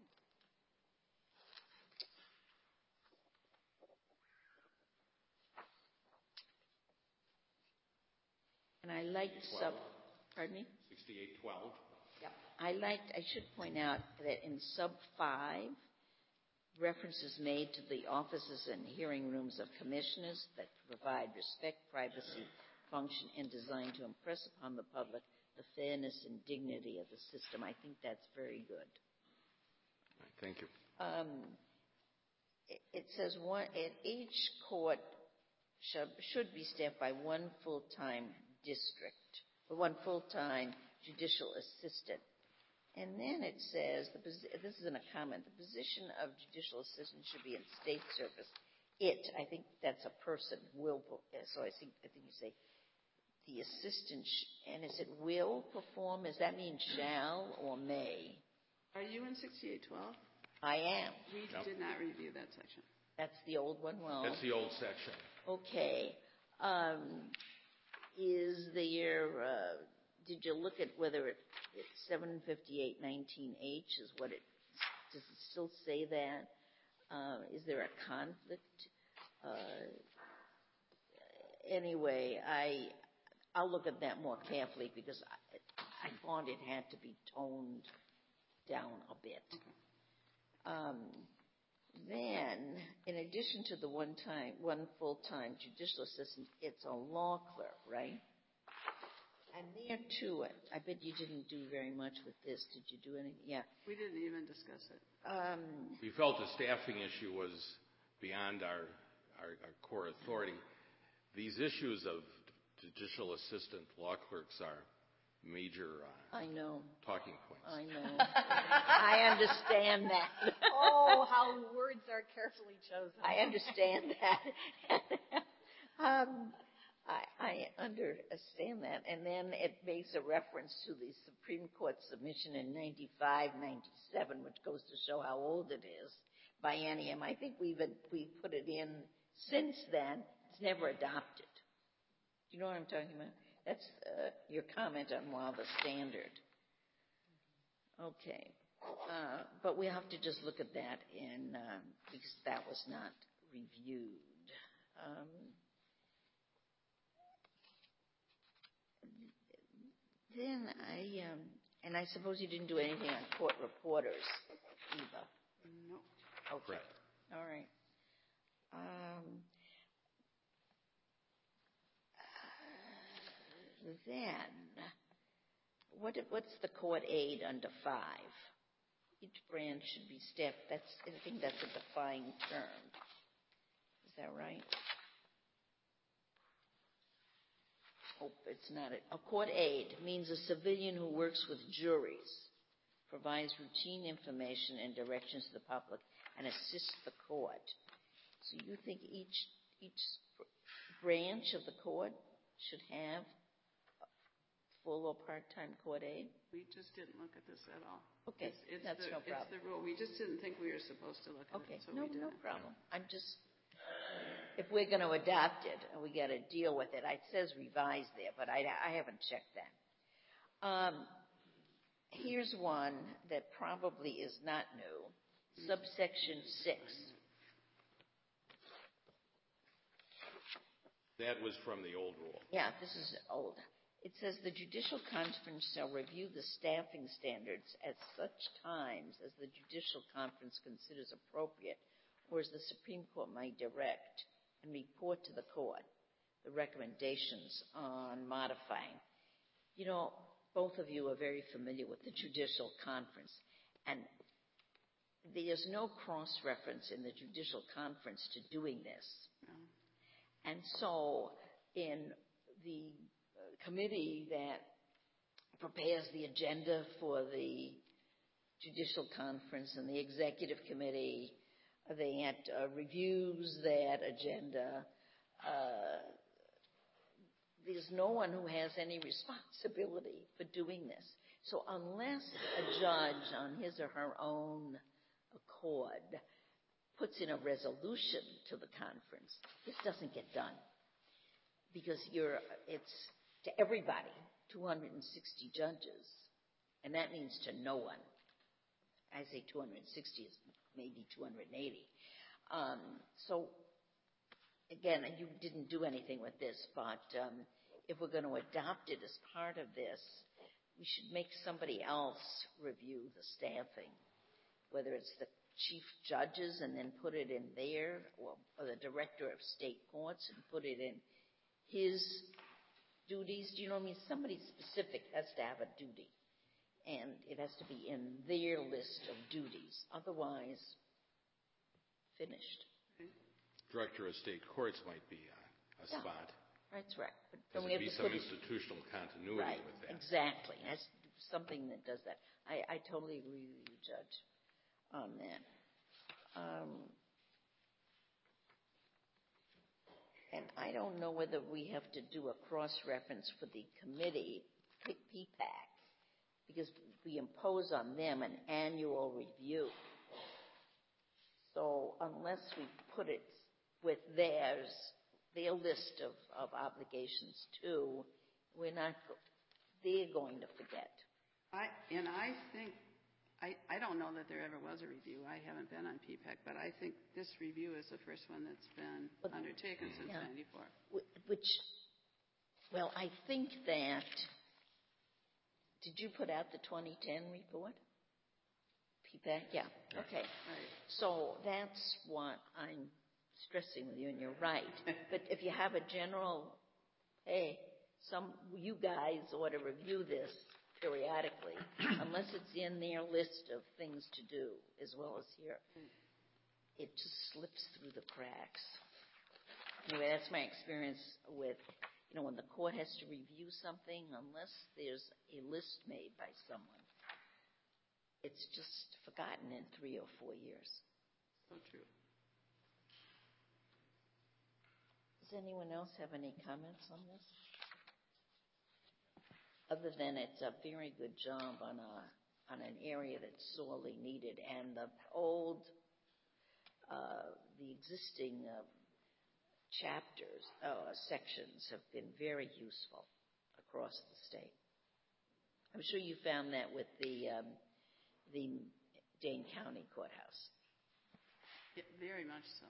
And I liked sub, pardon me? sixty-eight twelve. Yep. I liked, I should point out that in sub five, references made to the offices and hearing rooms of commissioners that provide respect, privacy, function, and design to impress upon the public the fairness and dignity of the system. I think that's very good. Right, thank you. Um, it, it says one, at each court should, should be staffed by one full-time district, or one full-time judicial assistant. And then it says, the, this isn't a comment, the position of judicial assistant should be in state service. It, I think that's a person, will, so I think, I think you say the assistant, sh- and is it will perform? Does that mean shall or may? Are you in sixty-eight twelve? I am. We No. did not review that section. That's the old one? Well, That's the old section. okay. Um, is there, uh, did you look at whether it, it's seven fifty-eight nineteen H is what it, does it still say that? Uh, is there a conflict? Uh, anyway, I, I'll look at that more carefully because I thought it had to be toned down a bit. Um, then, in addition to the one time, one full-time judicial assistant, it's a law clerk, right? And there too, I, I bet you didn't do very much with this. Did you do anything? Yeah. We didn't even discuss it. Um, We felt the staffing issue was beyond our, our, our core authority. These issues of judicial assistant law clerks are major uh, I know. talking points. I know. I understand that. Oh, how words are carefully chosen. I understand that. um, I, I understand that. And then it makes a reference to the Supreme Court submission in ninety-five, ninety-seven, which goes to show how old it is, biennium. I think we've, we've put it in since then. It's never adopted. Do you know what I'm talking about? That's uh, your comment on while the standard. Okay. Uh, but we have to just look at that in, um, because that was not reviewed. Um, then I, um, and I suppose you didn't do anything on court reporters either. No. Okay. Correct. All right. Um, then, what, what's the court aid under five? Each branch should be staffed. That's, I think that's a defined term. Is that right? Oh, it's not. A, a court aid means a civilian who works with juries, provides routine information and directions to the public, and assists the court. So you think each each branch of the court should have a full or part-time court aid? We just didn't look at this at all. Okay, It's, it's that's the, no problem. It's the rule. We just didn't think we were supposed to look at Okay, it, so no, we didn't. no problem. I'm just, if we're going to adopt it and we got to deal with it, it says revise there, but I, I haven't checked that. Um, here's one that probably is not new. Subsection six. That was from the old rule. Yeah, this is old. It says the judicial conference shall review the staffing standards at such times as the judicial conference considers appropriate, or as the Supreme Court may direct, and report to the court the recommendations on modifying. You know, both of you are very familiar with the judicial conference, and there's no cross-reference in the judicial conference to doing this. No. And so in the committee that prepares the agenda for the judicial conference and the executive committee that uh, reviews that agenda, uh, there's no one who has any responsibility for doing this. So unless a judge on his or her own accord puts in a resolution to the conference, this doesn't get done. Because you're, it's to everybody, two hundred sixty judges, and that means to no one. I say two hundred sixty is maybe two hundred eighty. Um, so, again, you didn't do anything with this, but um, if we're going to adopt it as part of this, we should make somebody else review the staffing, whether it's the chief judges and then put it in there, or, or the director of state courts and put it in his duties. Do you know what I mean? Somebody specific has to have a duty, and it has to be in their list of duties. Otherwise, finished. Director of state courts might be a, a Yeah. spot. That's right. But There then we would have be to some put it, institutional continuity right, with that. exactly. That's something that does that. I, I totally agree with you, Judge, on that. Um, and I don't know whether we have to do a cross-reference for the committee, P PAC, because we impose on them an annual review. So unless we put it with theirs, their list of, of obligations too, we're not, they're going to forget. I, and I think, I, I don't know that there ever was a review. I haven't been on P PAC, but I think this review is the first one that's been But- undertaken since yeah. ninety-four. Which, well, I think that, Did you put out the twenty ten report? P PAC? Yeah. Okay. So that's what I'm stressing with you, and you're right. But if you have a general, hey, some you guys ought to review this periodically, unless it's in their list of things to do as well as here. It just slips through the cracks. Anyway, that's my experience with, you know, when the court has to review something, unless there's a list made by someone, it's just forgotten in three or four years. So true. Does anyone else have any comments on this? Other than it's a very good job on a on an area that's sorely needed, and the old, uh, the existing uh, chapters, uh, sections have been very useful across the state. I'm sure you found that with the um, the Dane County Courthouse. Yeah, very much so.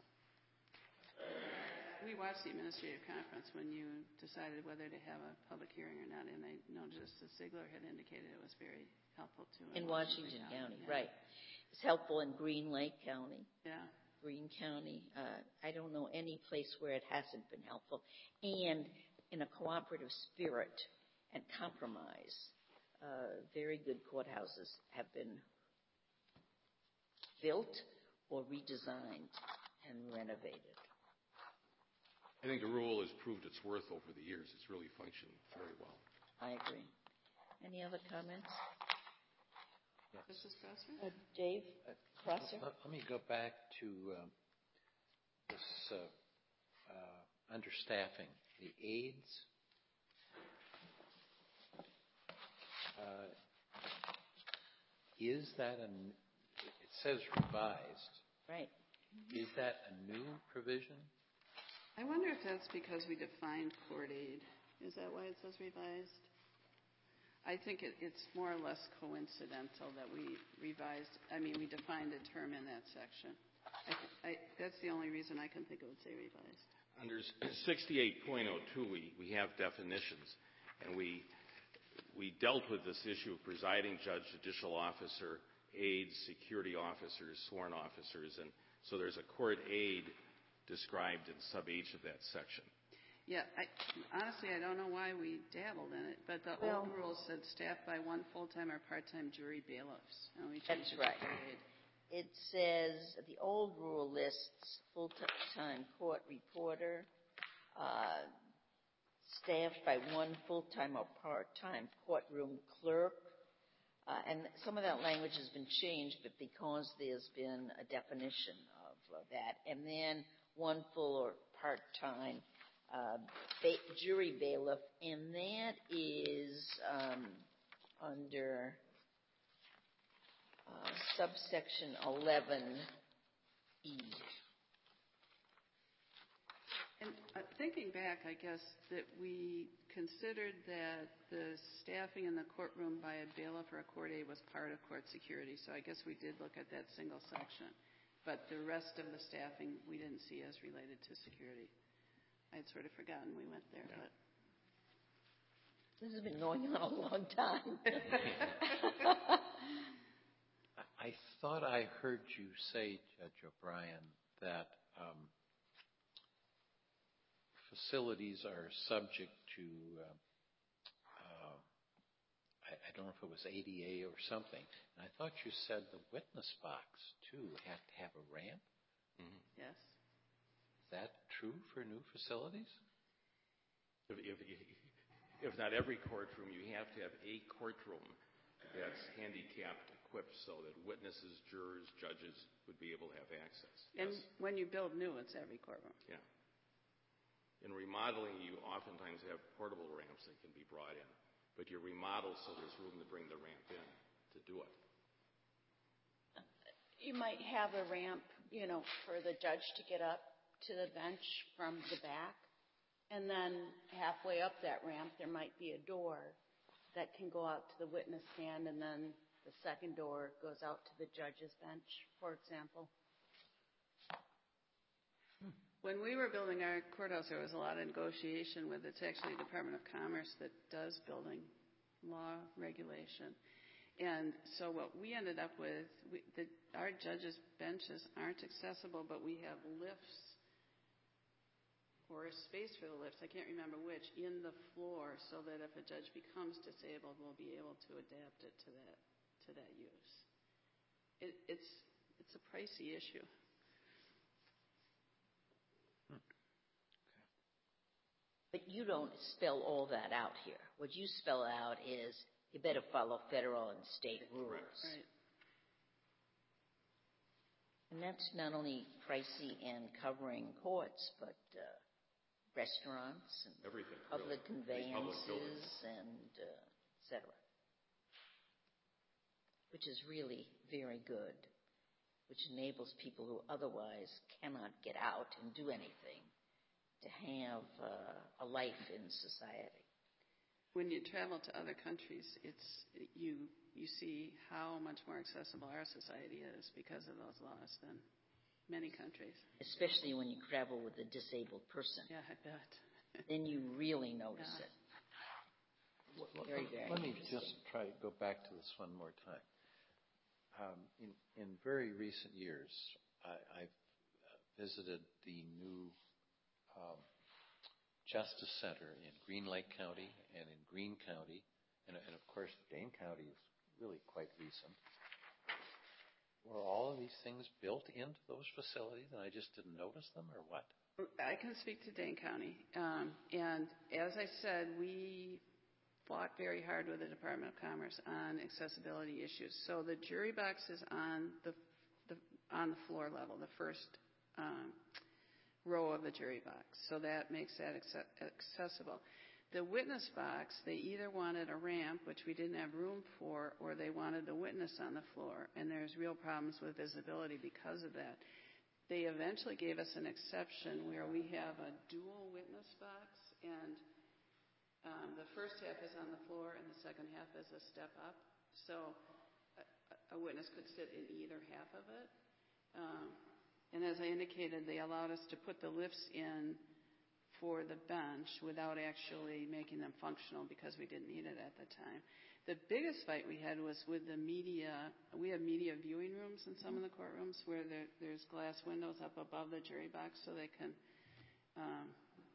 We watched the administrative conference when you decided whether to have a public hearing or not, and I know Justice Ziegler had indicated it was very helpful too. In Washington County, yeah. right. It's helpful in Green Lake County. Yeah. Greene County. Uh, I don't know any place where it hasn't been helpful. And in a cooperative spirit and compromise, uh, very good courthouses have been built or redesigned and renovated. I think the rule has proved its worth over the years. It's really functioned very well. I agree. Any other comments? Yes. Justice Prosser? Uh, Dave Prosser? Let, let me go back to um, this uh, uh, understaffing, the aides. Uh, is that a? It says revised. Right. Is that a new provision? I wonder if that's because we defined court aid. Is that why it says revised? I think it, it's more or less coincidental that we revised, I mean, we defined a term in that section. I, I, that's the only reason I can think it would say revised. Under sixty-eight point oh two, we, we have definitions, and we, we dealt with this issue of presiding judge, judicial officer, aides, security officers, sworn officers, and so there's a court aide described in sub H of that section. Yeah, I, honestly, I don't know why we dabbled in it, but the Well, old rule said staffed by one full-time or part-time jury bailiffs. And we That's changed it right. to court aid. It says the old rule lists full-time court reporter, uh, staffed by one full-time or part-time courtroom clerk. Uh, and some of that language has been changed, but because there's been a definition of uh, that. And then one full or part-time uh, ba- jury bailiff, and that is um, under uh, subsection eleven E. And uh, thinking back, I guess, that we considered that the staffing in the courtroom by a bailiff or a court aide was part of court security. So I guess we did look at that single section. But the rest of the staffing we didn't see as related to security. I'd sort of forgotten we went there. Yeah. But This has been going on a long time. I thought I heard you say, Judge O'Brien, that um, facilities are subject to, uh, uh, I, I don't know if it was A D A or something. And I thought you said the witness box, too, have to have a ramp. Mm-hmm. yes. Is that true for new facilities? If, if, if not every courtroom, you have to have a courtroom that's handicapped equipped so that witnesses, jurors, judges would be able to have access. And Yes. when you build new, it's every courtroom. Yeah. In remodeling, you oftentimes have portable ramps that can be brought in, but you remodel so there's room to bring the ramp in to do it. You might have a ramp, you know, for the judge to get up to the bench from the back. And then halfway up that ramp, there might be a door that can go out to the witness stand, and then the second door goes out to the judge's bench, for example. When we were building our courthouse, there was a lot of negotiation with, it's actually the Department of Commerce that does building law regulation. And so what we ended up with, we, the, our judges' benches aren't accessible, but we have lifts or a space for the lifts, I can't remember which, in the floor so that if a judge becomes disabled, we'll be able to adapt it to that to that use. It, it's it's a pricey issue. Hmm. But you don't spell all that out here. What you spell out is you better follow federal and state rules. Right. And that's not only pricey and covering courts, but uh, restaurants and Everything, public really. conveyances Public and uh, et cetera. Which is really very good, which enables people who otherwise cannot get out and do anything to have uh, a life in society. When you travel to other countries, it's you you see how much more accessible our society is because of those laws than many countries. Especially when you travel with a disabled person. Yeah, I bet. Then you really notice Yeah. it. Very, very Let me interesting. just try to go back to this one more time. Um, in, in very recent years, I, I've visited the new um, Justice Center in Green Lake County and in Greene County, and, and of course Dane County is really quite recent. Were all of these things built into those facilities and I just didn't notice them, or what? I can speak to Dane County. Um, and as I said, we fought very hard with the Department of Commerce on accessibility issues. So the jury box is on the, the on the floor level, the first um, row of the jury box. So that makes that accessible. The witness box, they either wanted a ramp, which we didn't have room for, or they wanted the witness on the floor. And there's real problems with visibility because of that. They eventually gave us an exception where we have a dual witness box, and um, the first half is on the floor and the second half is a step up. So a, a witness could sit in either half of it. Um, and as I indicated, they allowed us to put the lifts in for the bench without actually making them functional because we didn't need it at the time. The biggest fight we had was with the media. We have media viewing rooms in some of the courtrooms where there, there's glass windows up above the jury box so they can um,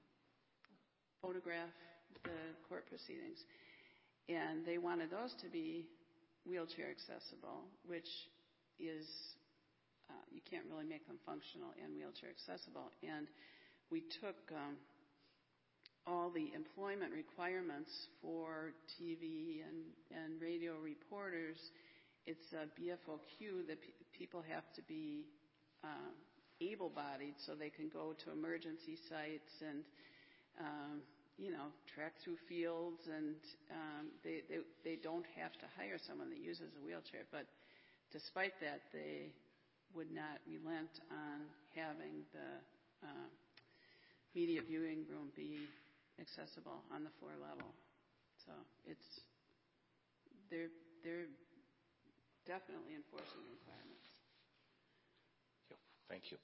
photograph the court proceedings. And they wanted those to be wheelchair accessible, which is, uh, you can't really make them functional and wheelchair accessible. And we took um, all the employment requirements for T V and, and radio reporters. It's a B F O Q that pe- people have to be um, able-bodied so they can go to emergency sites and, um, you know, track through fields, and um, they, they, they don't have to hire someone that uses a wheelchair. But despite that, they would not relent on having the uh, media viewing room be accessible on the floor level. So it's, they're, they're definitely enforcing requirements. Thank you.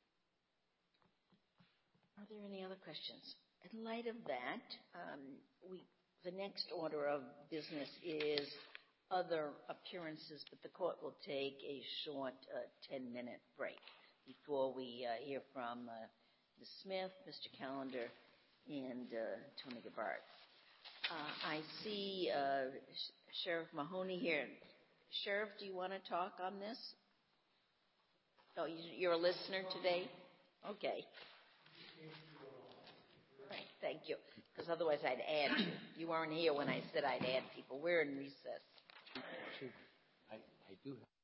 Are there any other questions? In light of that, um, we, the next order of business is other appearances, but the court will take a short uh, ten-minute break before we uh, hear from uh, Miz Smith, Mister Callender, and uh, Tony Gabbard. Uh, I see uh, Sh- Sheriff Mahoney here. Sheriff, do you want to talk on this? Oh, you, you're a listener today? Okay. Right, thank you. Because otherwise I'd add you. You weren't here when I said I'd add people. We're in recess. I, I do have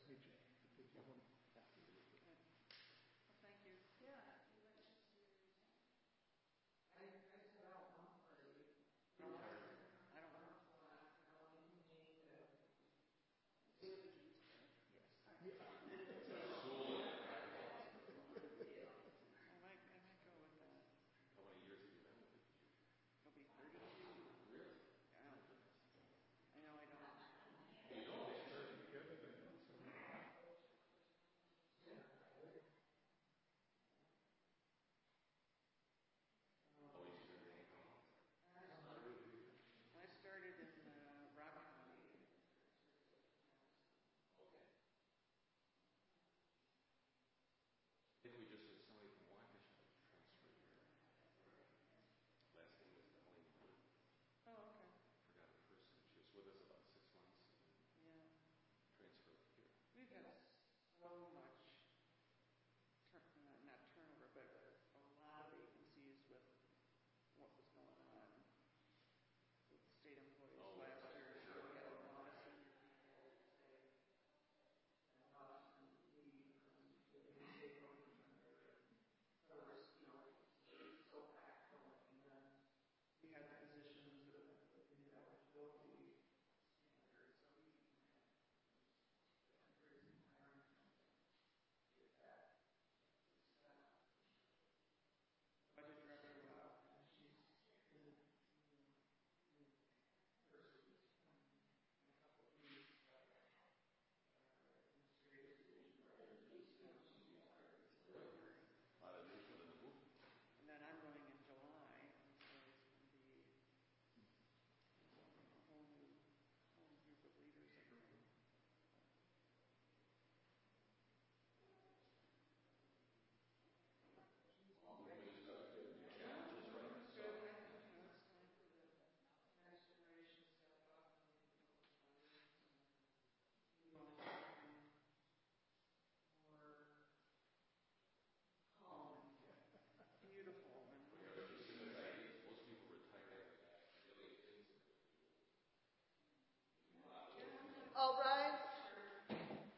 All rise.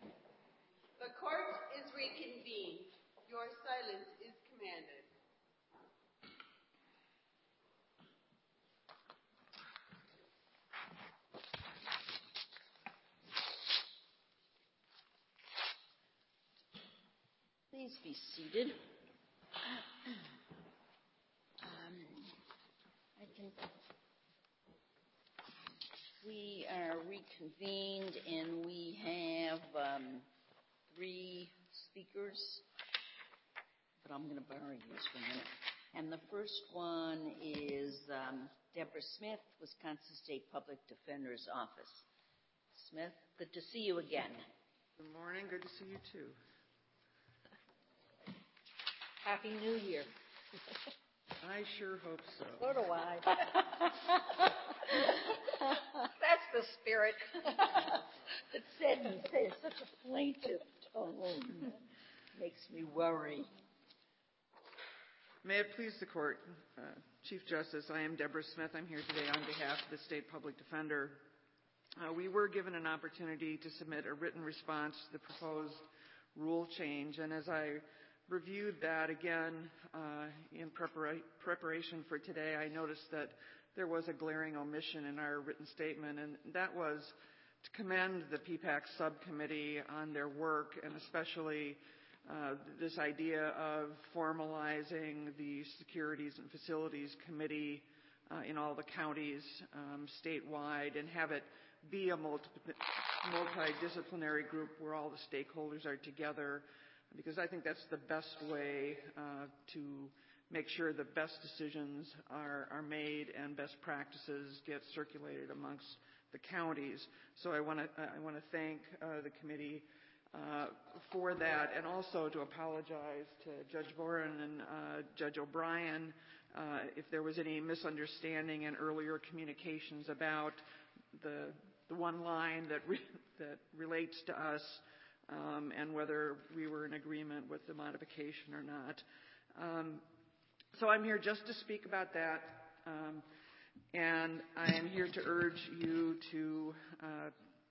The court is reconvened. Your silence is commanded. Please be seated. Um, I think we are reconvened, and we have um, three speakers, but I'm going to borrow yours for a minute. And the first one is um, Deborah Smith, Wisconsin State Public Defender's Office. Smith, good to see you again. Good morning. Good to see you, too. Happy New Year. I sure hope so. So do I. That's the spirit. It's said in say such a plaintive tone. Makes me worry. May it please the court, uh, Chief Justice, I am Deborah Smith. I'm here today on behalf of the State Public Defender. Uh, we were given an opportunity to submit a written response to the proposed rule change, and as I reviewed that again uh, in prepara- preparation for today, I noticed that there was a glaring omission in our written statement, and that was to commend the P PAC subcommittee on their work, and especially uh, this idea of formalizing the Securities and Facilities Committee uh, in all the counties um, statewide, and have it be a multi- multidisciplinary group where all the stakeholders are together, because I think that's the best way uh, to make sure the best decisions are, are made and best practices get circulated amongst the counties. So I want to I want to thank uh, the committee uh, for that, and also to apologize to Judge Boren and uh, Judge O'Brien uh, if there was any misunderstanding in earlier communications about the the one line that re- that relates to us. Um, and whether we were in agreement with the modification or not. Um, so I'm here just to speak about that, um, and I am here to urge you to uh,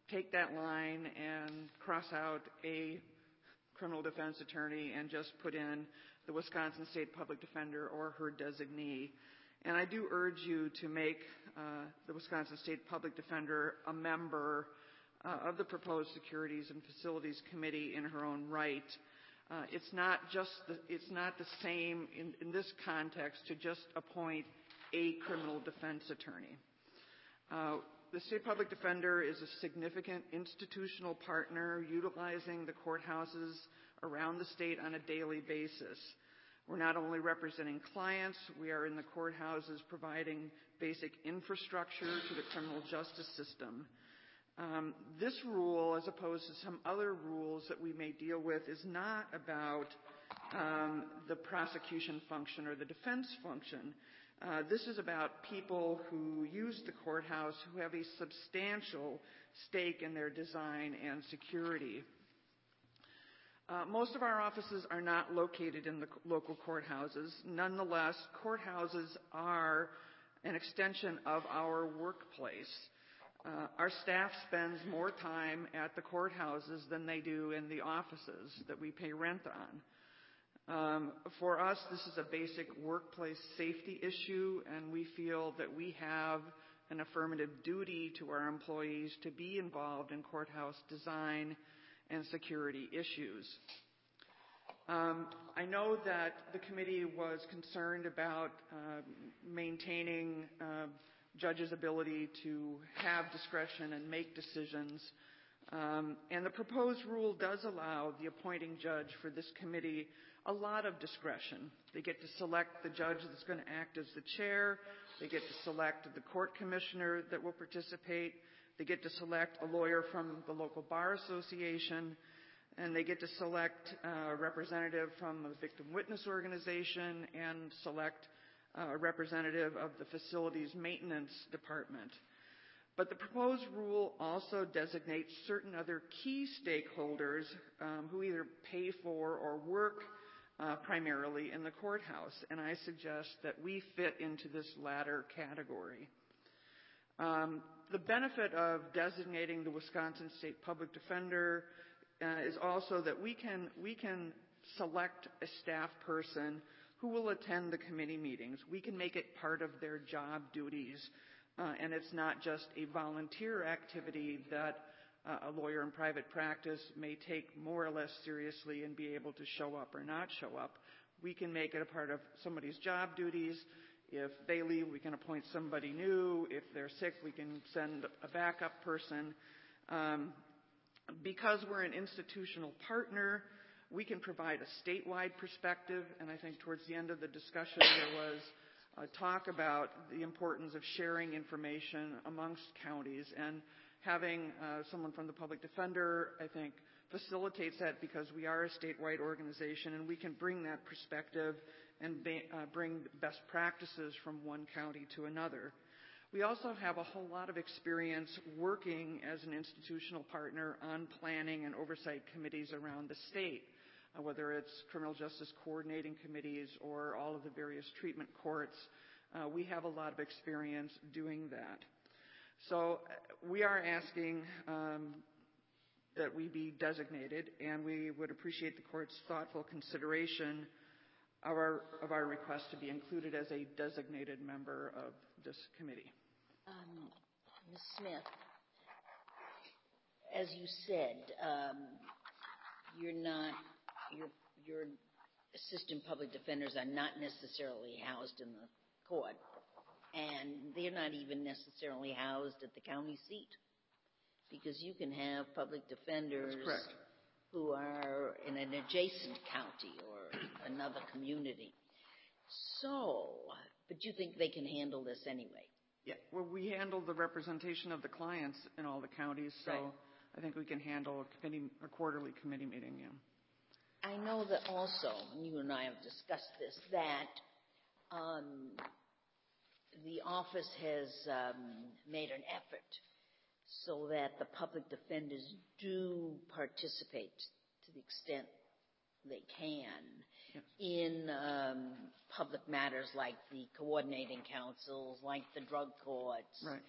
take that line and cross out a criminal defense attorney and just put in the Wisconsin State Public Defender or her designee. And I do urge you to make uh, the Wisconsin State Public Defender a member uh, of the proposed Securities and Facilities Committee in her own right. Uh, it's not just the, it's not the same in, in this context to just appoint a criminal defense attorney. Uh, the State Public Defender is a significant institutional partner utilizing the courthouses around the state on a daily basis. We're not only representing clients, we are in the courthouses providing basic infrastructure to the criminal justice system. Um, this rule, as opposed to some other rules that we may deal with, is not about um, the prosecution function or the defense function. Uh, this is about people who use the courthouse who have a substantial stake in their design and security. Uh, most of our offices are not located in the local courthouses. Nonetheless, courthouses are an extension of our workplace. Uh, our staff spends more time at the courthouses than they do in the offices that we pay rent on. Um, for us, this is a basic workplace safety issue, and we feel that we have an affirmative duty to our employees to be involved in courthouse design and security issues. Um, I know that the committee was concerned about uh, maintaining uh, judges' ability to have discretion and make decisions. Um, and the proposed rule does allow the appointing judge for this committee a lot of discretion. They get to select the judge that's going to act as the chair. They get to select the court commissioner that will participate. They get to select a lawyer from the local bar association. And they get to select a representative from a victim witness organization and select a representative of the facilities maintenance department. But the proposed rule also designates certain other key stakeholders um, who either pay for or work uh, primarily in the courthouse. And I suggest that we fit into this latter category. Um, the benefit of designating the Wisconsin State Public Defender uh, is also that we can, we can select a staff person who will attend the committee meetings. We can make it part of their job duties. Uh, and it's not just a volunteer activity that uh, a lawyer in private practice may take more or less seriously and be able to show up or not show up. We can make it a part of somebody's job duties. If they leave, we can appoint somebody new. If they're sick, we can send a backup person. Um, because we're an institutional partner, we can provide a statewide perspective, and I think towards the end of the discussion there was Uh, talk about the importance of sharing information amongst counties, and having uh, someone from the public defender, I think, facilitates that because we are a statewide organization and we can bring that perspective and ba- uh, bring best practices from one county to another. We also have a whole lot of experience working as an institutional partner on planning and oversight committees around the state. Uh, whether it's criminal justice coordinating committees or all of the various treatment courts. Uh, we have a lot of experience doing that. So uh, we are asking um, that we be designated, and we would appreciate the court's thoughtful consideration of our, of our request to be included as a designated member of this committee. Um, Miz Smith, as you said, um, you're not Your, your assistant public defenders are not necessarily housed in the court, and they're not even necessarily housed at the county seat, because you can have public defenders who are in an adjacent county or another community. So, but you think they can handle this anyway? Yeah, well, we handle the representation of the clients in all the counties, so right. I think we can handle a, committee, a quarterly committee meeting, yeah. I know that also, and you and I have discussed this, that um, the office has um, made an effort so that the public defenders do participate to the extent they can yes. in um, public matters like the coordinating councils, like the drug courts. Right.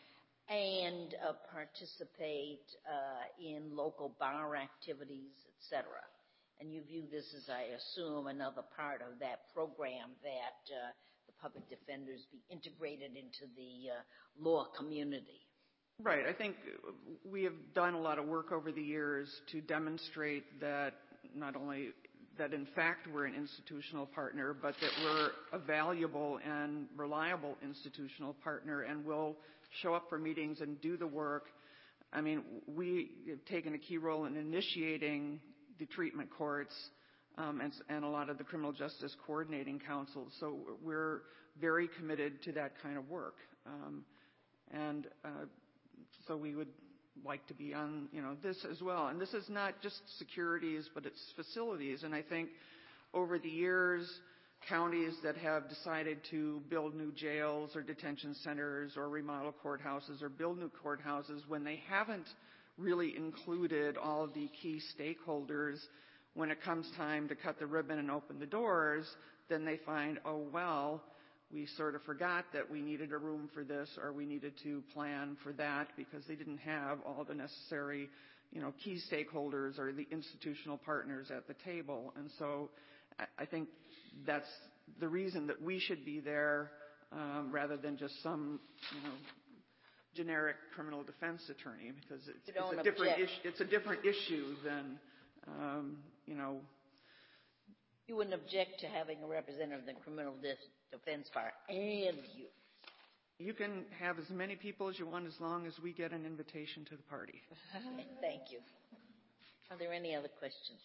and uh, participate uh, in local bar activities, et cetera. And you view this as, I assume, another part of that program that uh, the public defenders be integrated into the uh, law community. Right. I think we have done a lot of work over the years to demonstrate that not only that in fact we're an institutional partner, but that we're a valuable and reliable institutional partner and will show up for meetings and do the work. I mean, we have taken a key role in initiating the treatment courts um, and, and a lot of the criminal justice coordinating councils. So we're very committed to that kind of work. Um, and uh, so we would like to be on, you know, this as well. And this is not just securities, but it's facilities. And I think over the years, counties that have decided to build new jails or detention centers or remodel courthouses or build new courthouses, when they haven't really included all of the key stakeholders, when it comes time to cut the ribbon and open the doors, then they find, oh, well, we sort of forgot that we needed a room for this or we needed to plan for that because they didn't have all the necessary, you know, key stakeholders or the institutional partners at the table. And so I, I think that's the reason that we should be there um, rather than just some, you know, generic criminal defense attorney, because it's, it's a different issue. It's a different issue than, um, you know. You wouldn't object to having a representative of the criminal defense bar and you. You can have as many people as you want as long as we get an invitation to the party. Okay, thank you. Are there any other questions?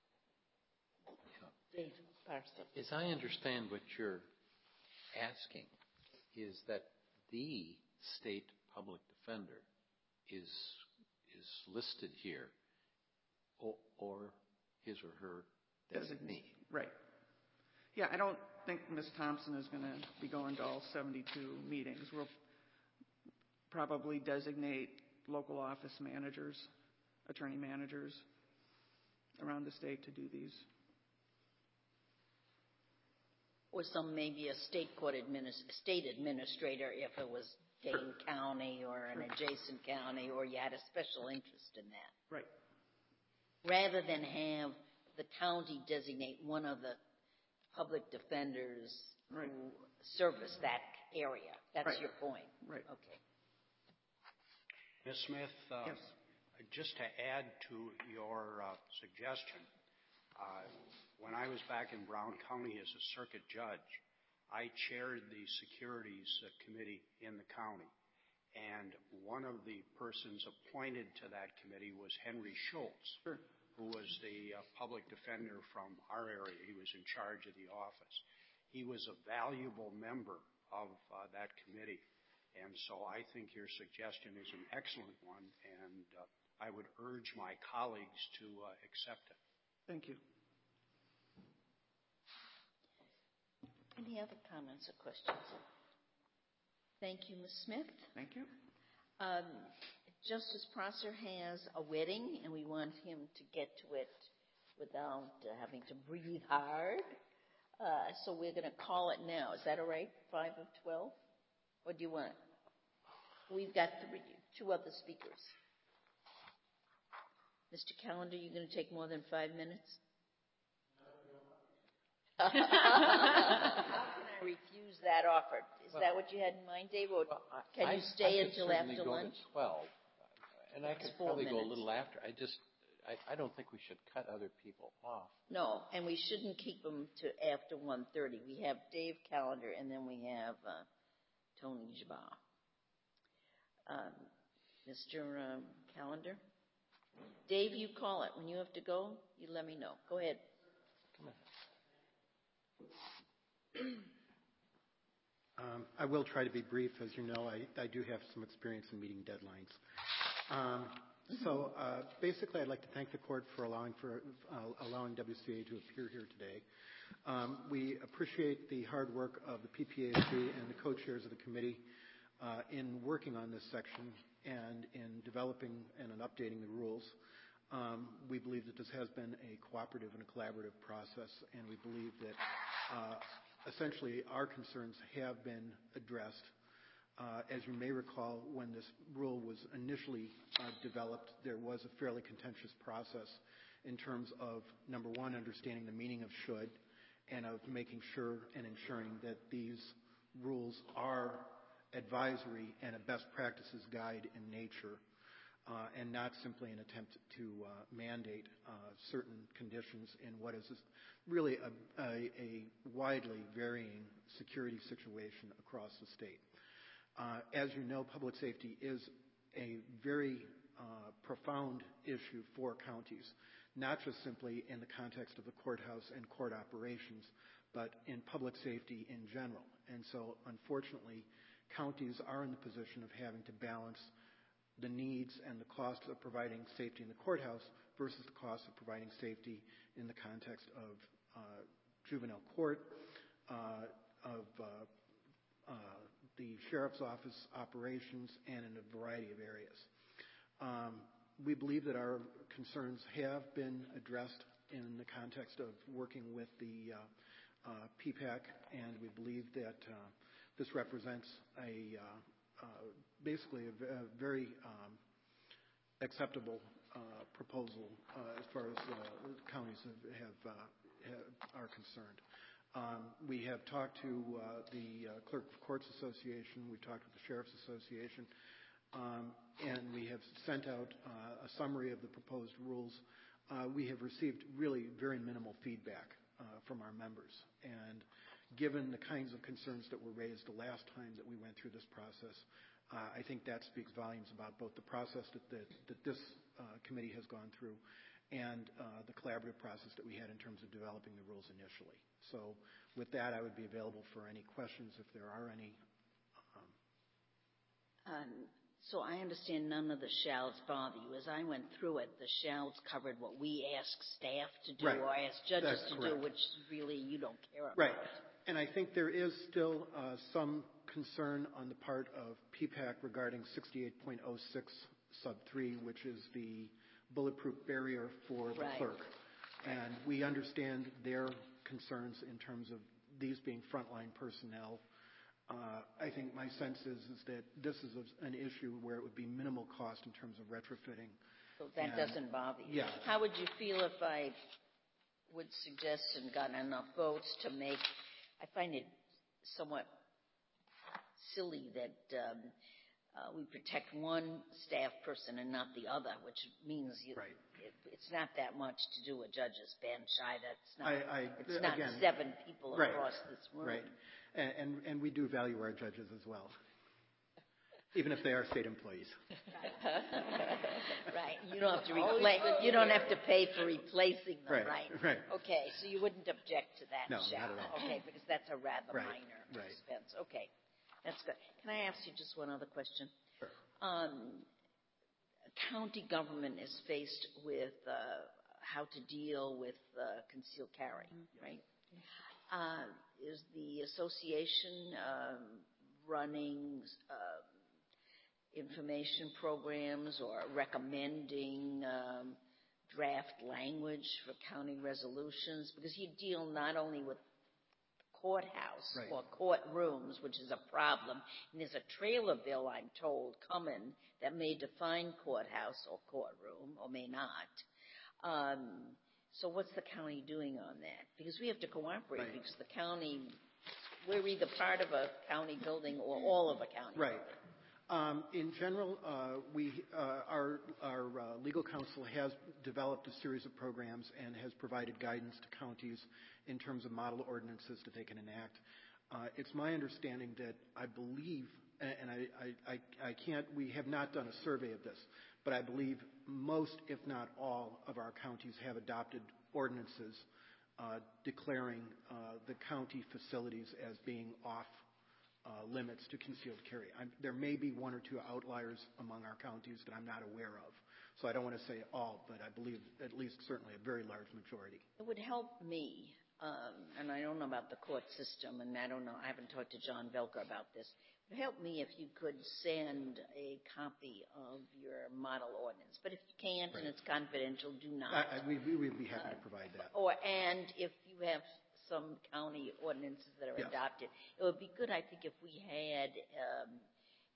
Dave Barstow. As I understand what you're asking is that the state public defender is is listed here, or, or his or her designee. Right. Yeah, I don't think Miz Thompson is going to be going to all seventy-two meetings. We'll probably designate local office managers, attorney managers around the state to do these. Or some maybe a state court administ- state administrator if it was Dane County or an adjacent county, or you had a special interest in that. Right. Rather than have the county designate one of the public defenders right. who service that area. That's right. your point. Right. Okay. Miz Smith, uh, yes. just to add to your uh, suggestion, uh, when I was back in Brown County as a circuit judge, I chaired the securities uh, committee in the county. And one of the persons appointed to that committee was Henry Schultz, sure. who was the uh, public defender from our area. He was in charge of the office. He was a valuable member of uh, that committee. And so I think your suggestion is an excellent one, and uh, I would urge my colleagues to uh, accept it. Thank you. Any other comments or questions? Thank you, Miz Smith. Thank you. Um, Justice Prosser has a wedding, and we want him to get to it without uh, having to breathe hard. Uh, so we're going to call it now. Is that all right? Five of twelve? What do you want? We've got three, two other speakers. Mister Callender, you're going to take more than five minutes? How can I refuse that offer? Is well, that what you had in mind, Dave? Or well, can I, you stay I until after go lunch? To twelve, and I could probably minutes. go a little after. I just, I, I don't think we should cut other people off. No, and we shouldn't keep them to after one thirty. We have Dave Callender, and then we have uh, Tony Jabbar. Um, Mister Um, Callender? Dave, you call it. When you have to go, you let me know. Go ahead. Come on. Um, I will try to be brief. As you know, I, I do have some experience in meeting deadlines. Um, so uh, basically, I'd like to thank the court for allowing for uh, allowing W C A to appear here today. Um, we appreciate the hard work of the P P A C and the co-chairs of the committee uh, in working on this section and in developing and in updating the rules. Um, we believe that this has been a cooperative and a collaborative process, and we believe that uh, essentially our concerns have been addressed Uh, as you may recall, when this rule was initially uh, developed, there was a fairly contentious process in terms of, number one, understanding the meaning of should, and of making sure and ensuring that these rules are advisory and a best practices guide in nature, uh, and not simply an attempt to uh, mandate uh, certain conditions in what is really a, a, a widely varying security situation across the state. Uh, as you know, public safety is a very uh, profound issue for counties, not just simply in the context of the courthouse and court operations, but in public safety in general. And so, unfortunately, counties are in the position of having to balance the needs and the costs of providing safety in the courthouse versus the cost of providing safety in the context of uh, juvenile court, uh, of uh, uh, the sheriff's office operations, and in a variety of areas. Um, we believe that our concerns have been addressed in the context of working with the uh, uh, P PAC, and we believe that uh, this represents a uh, uh, basically a, a very um, acceptable uh, proposal uh, as far as uh, counties have, have, uh, have are concerned. Um, we have talked to uh, the uh, Clerk of Courts Association, we've talked with the Sheriff's Association, um, and we have sent out uh, a summary of the proposed rules. Uh, we have received really very minimal feedback uh, from our members, and given the kinds of concerns that were raised the last time that we went through this process, uh, I think that speaks volumes about both the process that, that, that this uh, committee has gone through and uh, the collaborative process that we had in terms of developing the rules initially. So with that, I would be available for any questions if there are any. Um, um, so I understand none of the shalls bother you. As I went through it, the shalls covered what we ask staff to do right. or ask judges That's to correct. do, which really you don't care about. Right. And I think there is still uh, some concern on the part of P PAC regarding sixty-eight point oh six sub three, which is the bulletproof barrier for the right. clerk. And we understand their concerns in terms of these being frontline personnel. Uh, I think my sense is, is that this is a, an issue where it would be minimal cost in terms of retrofitting. So that And, doesn't bother you? Yeah. How would you feel if I would suggest and got enough votes to make, I find it somewhat silly that um, uh, we protect one staff person and not the other, which means you, right. it, it's not that much to do a judge's bench. I, that's not, I, I, it's not again, seven people right. across this room. Right. And, and, and we do value our judges as well, even if they are state employees. Right. You don't have to replace. You don't have to pay for replacing them, right? Right. Right. Okay. So you wouldn't object to that, No, shall? not at all. Okay, because that's a rather Right. minor Right. expense. Okay, that's good. Can I ask you just one other question? Sure. Um, county government is faced with uh, how to deal with uh, concealed carry, right? Uh, is the association um, running um, information programs or recommending um, draft language for county resolutions? Because you deal not only with courthouse right. or courtrooms, which is a problem, and there's a trailer bill, I'm told, coming that may define courthouse or courtroom or may not. Um, so what's the county doing on that? Because we have to cooperate right. because the county, we're either part of a county building or all of a county right. building. Um, in general, uh, we, uh, our, our uh, legal counsel has developed a series of programs and has provided guidance to counties in terms of model ordinances that they can enact. Uh, it's my understanding that I believe, and I, I, I, I can't, we have not done a survey of this, but I believe most, if not all, of our counties have adopted ordinances uh, declaring uh, the county facilities as being off Uh, limits to concealed carry. I'm, there may be one or two outliers among our counties that I'm not aware of. So I don't want to say all, but I believe at least certainly a very large majority. It would help me, um, and I don't know about the court system, and I don't know, I haven't talked to John Velker about this. It would help me if you could send a copy of your model ordinance. But if you can't right. and it's confidential, do not. I, I, we, we would be happy uh, to provide that. Or and if you have some county ordinances that are yes. adopted, it would be good, I think, if we had um,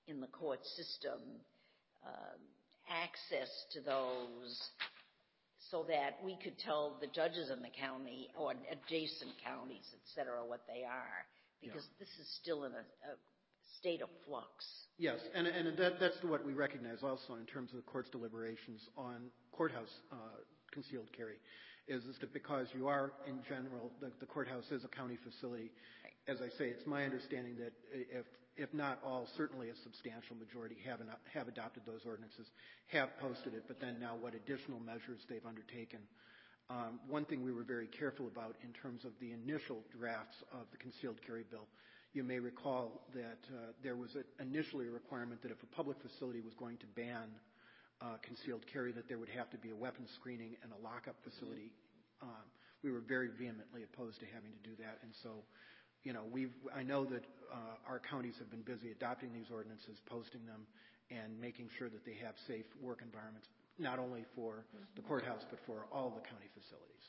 in the court system um, access to those so that we could tell the judges in the county or adjacent counties, et cetera, what they are, because yeah. this is still in a, a state of flux. Yes, and, and that, that's what we recognize also in terms of the court's deliberations on courthouse uh, concealed carry, is, is that because you are, in general, the, the courthouse is a county facility. Right. As I say, it's my understanding that if if not all, certainly a substantial majority have, an, have adopted those ordinances, have posted it, but then now what additional measures they've undertaken. Um, one thing we were very careful about in terms of the initial drafts of the concealed carry bill, you may recall that uh, there was a, initially a requirement that if a public facility was going to ban uh, concealed carry, that there would have to be a weapons screening and a lockup facility. Um, we were very vehemently opposed to having to do that, and so You know, we've, I know that uh, our counties have been busy adopting these ordinances, posting them, and making sure that they have safe work environments, not only for the courthouse, but for all the county facilities.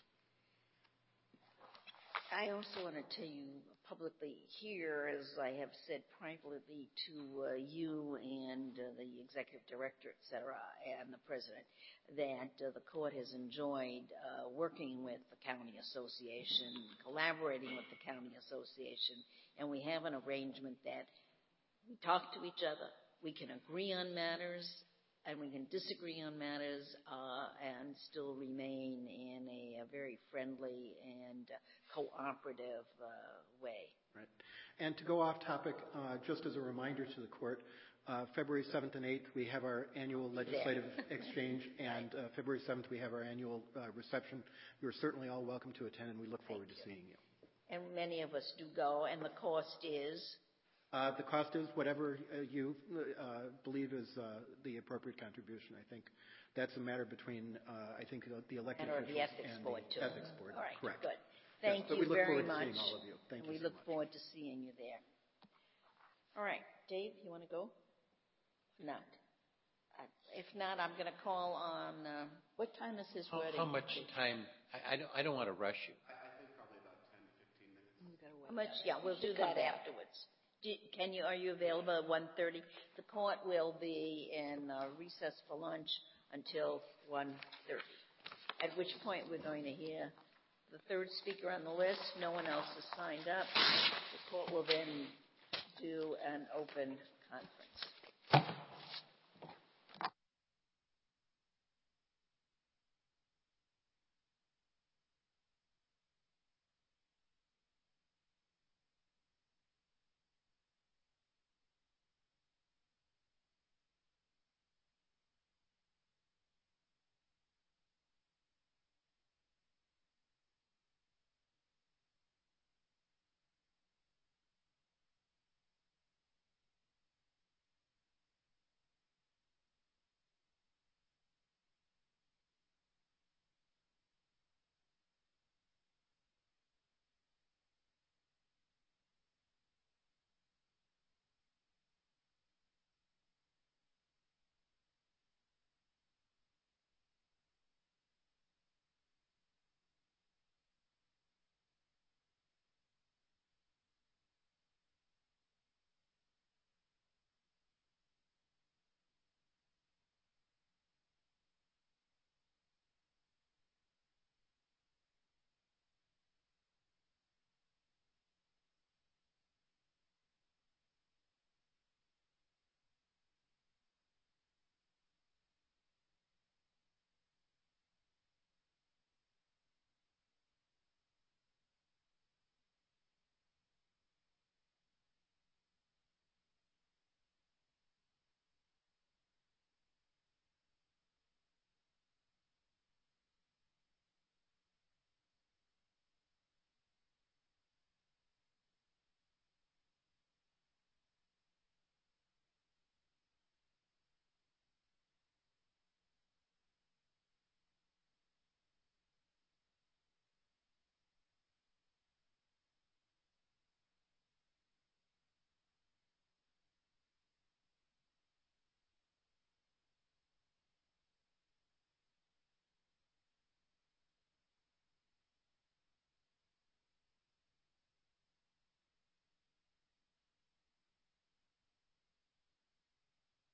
I also want to tell you publicly here, as I have said privately to uh, you and uh, the executive director, et cetera, and the president, that uh, the court has enjoyed uh, working with the county association, collaborating with the county association, and we have an arrangement that we talk to each other, we can agree on matters, and we can disagree on matters uh, and still remain in a, a very friendly and uh, cooperative uh, way. Right. And to go off topic, uh, just as a reminder to the court, uh, February seventh and eighth we have our annual legislative exchange, and uh, February seventh we have our annual uh, reception. You're certainly all welcome to attend, and we look forward Thank to you. seeing you. And many of us do go, and the cost is? Uh, the cost is whatever uh, you uh, believe is uh, the appropriate contribution. I think that's a matter between, uh, I think, the elected and officials the ethics and board, the too. ethics board. All right, correct. Good. Thank yes, you we look very forward much. To seeing all of you. Thank and you we so look much. forward to seeing you there. All right, Dave, you want to go? Not. Uh, if not, I'm going to call on. Uh, what time is his how, wedding? How much time? I, I don't. I don't want to rush you. I, I think probably about ten to fifteen minutes. How much? Yeah, we'll do that afterwards. Do, can you? Are you available at one thirty? The court will be in uh, recess for lunch until one thirty. At which point we're going to hear the third speaker on the list. No one else has signed up. The court will then do an open conference.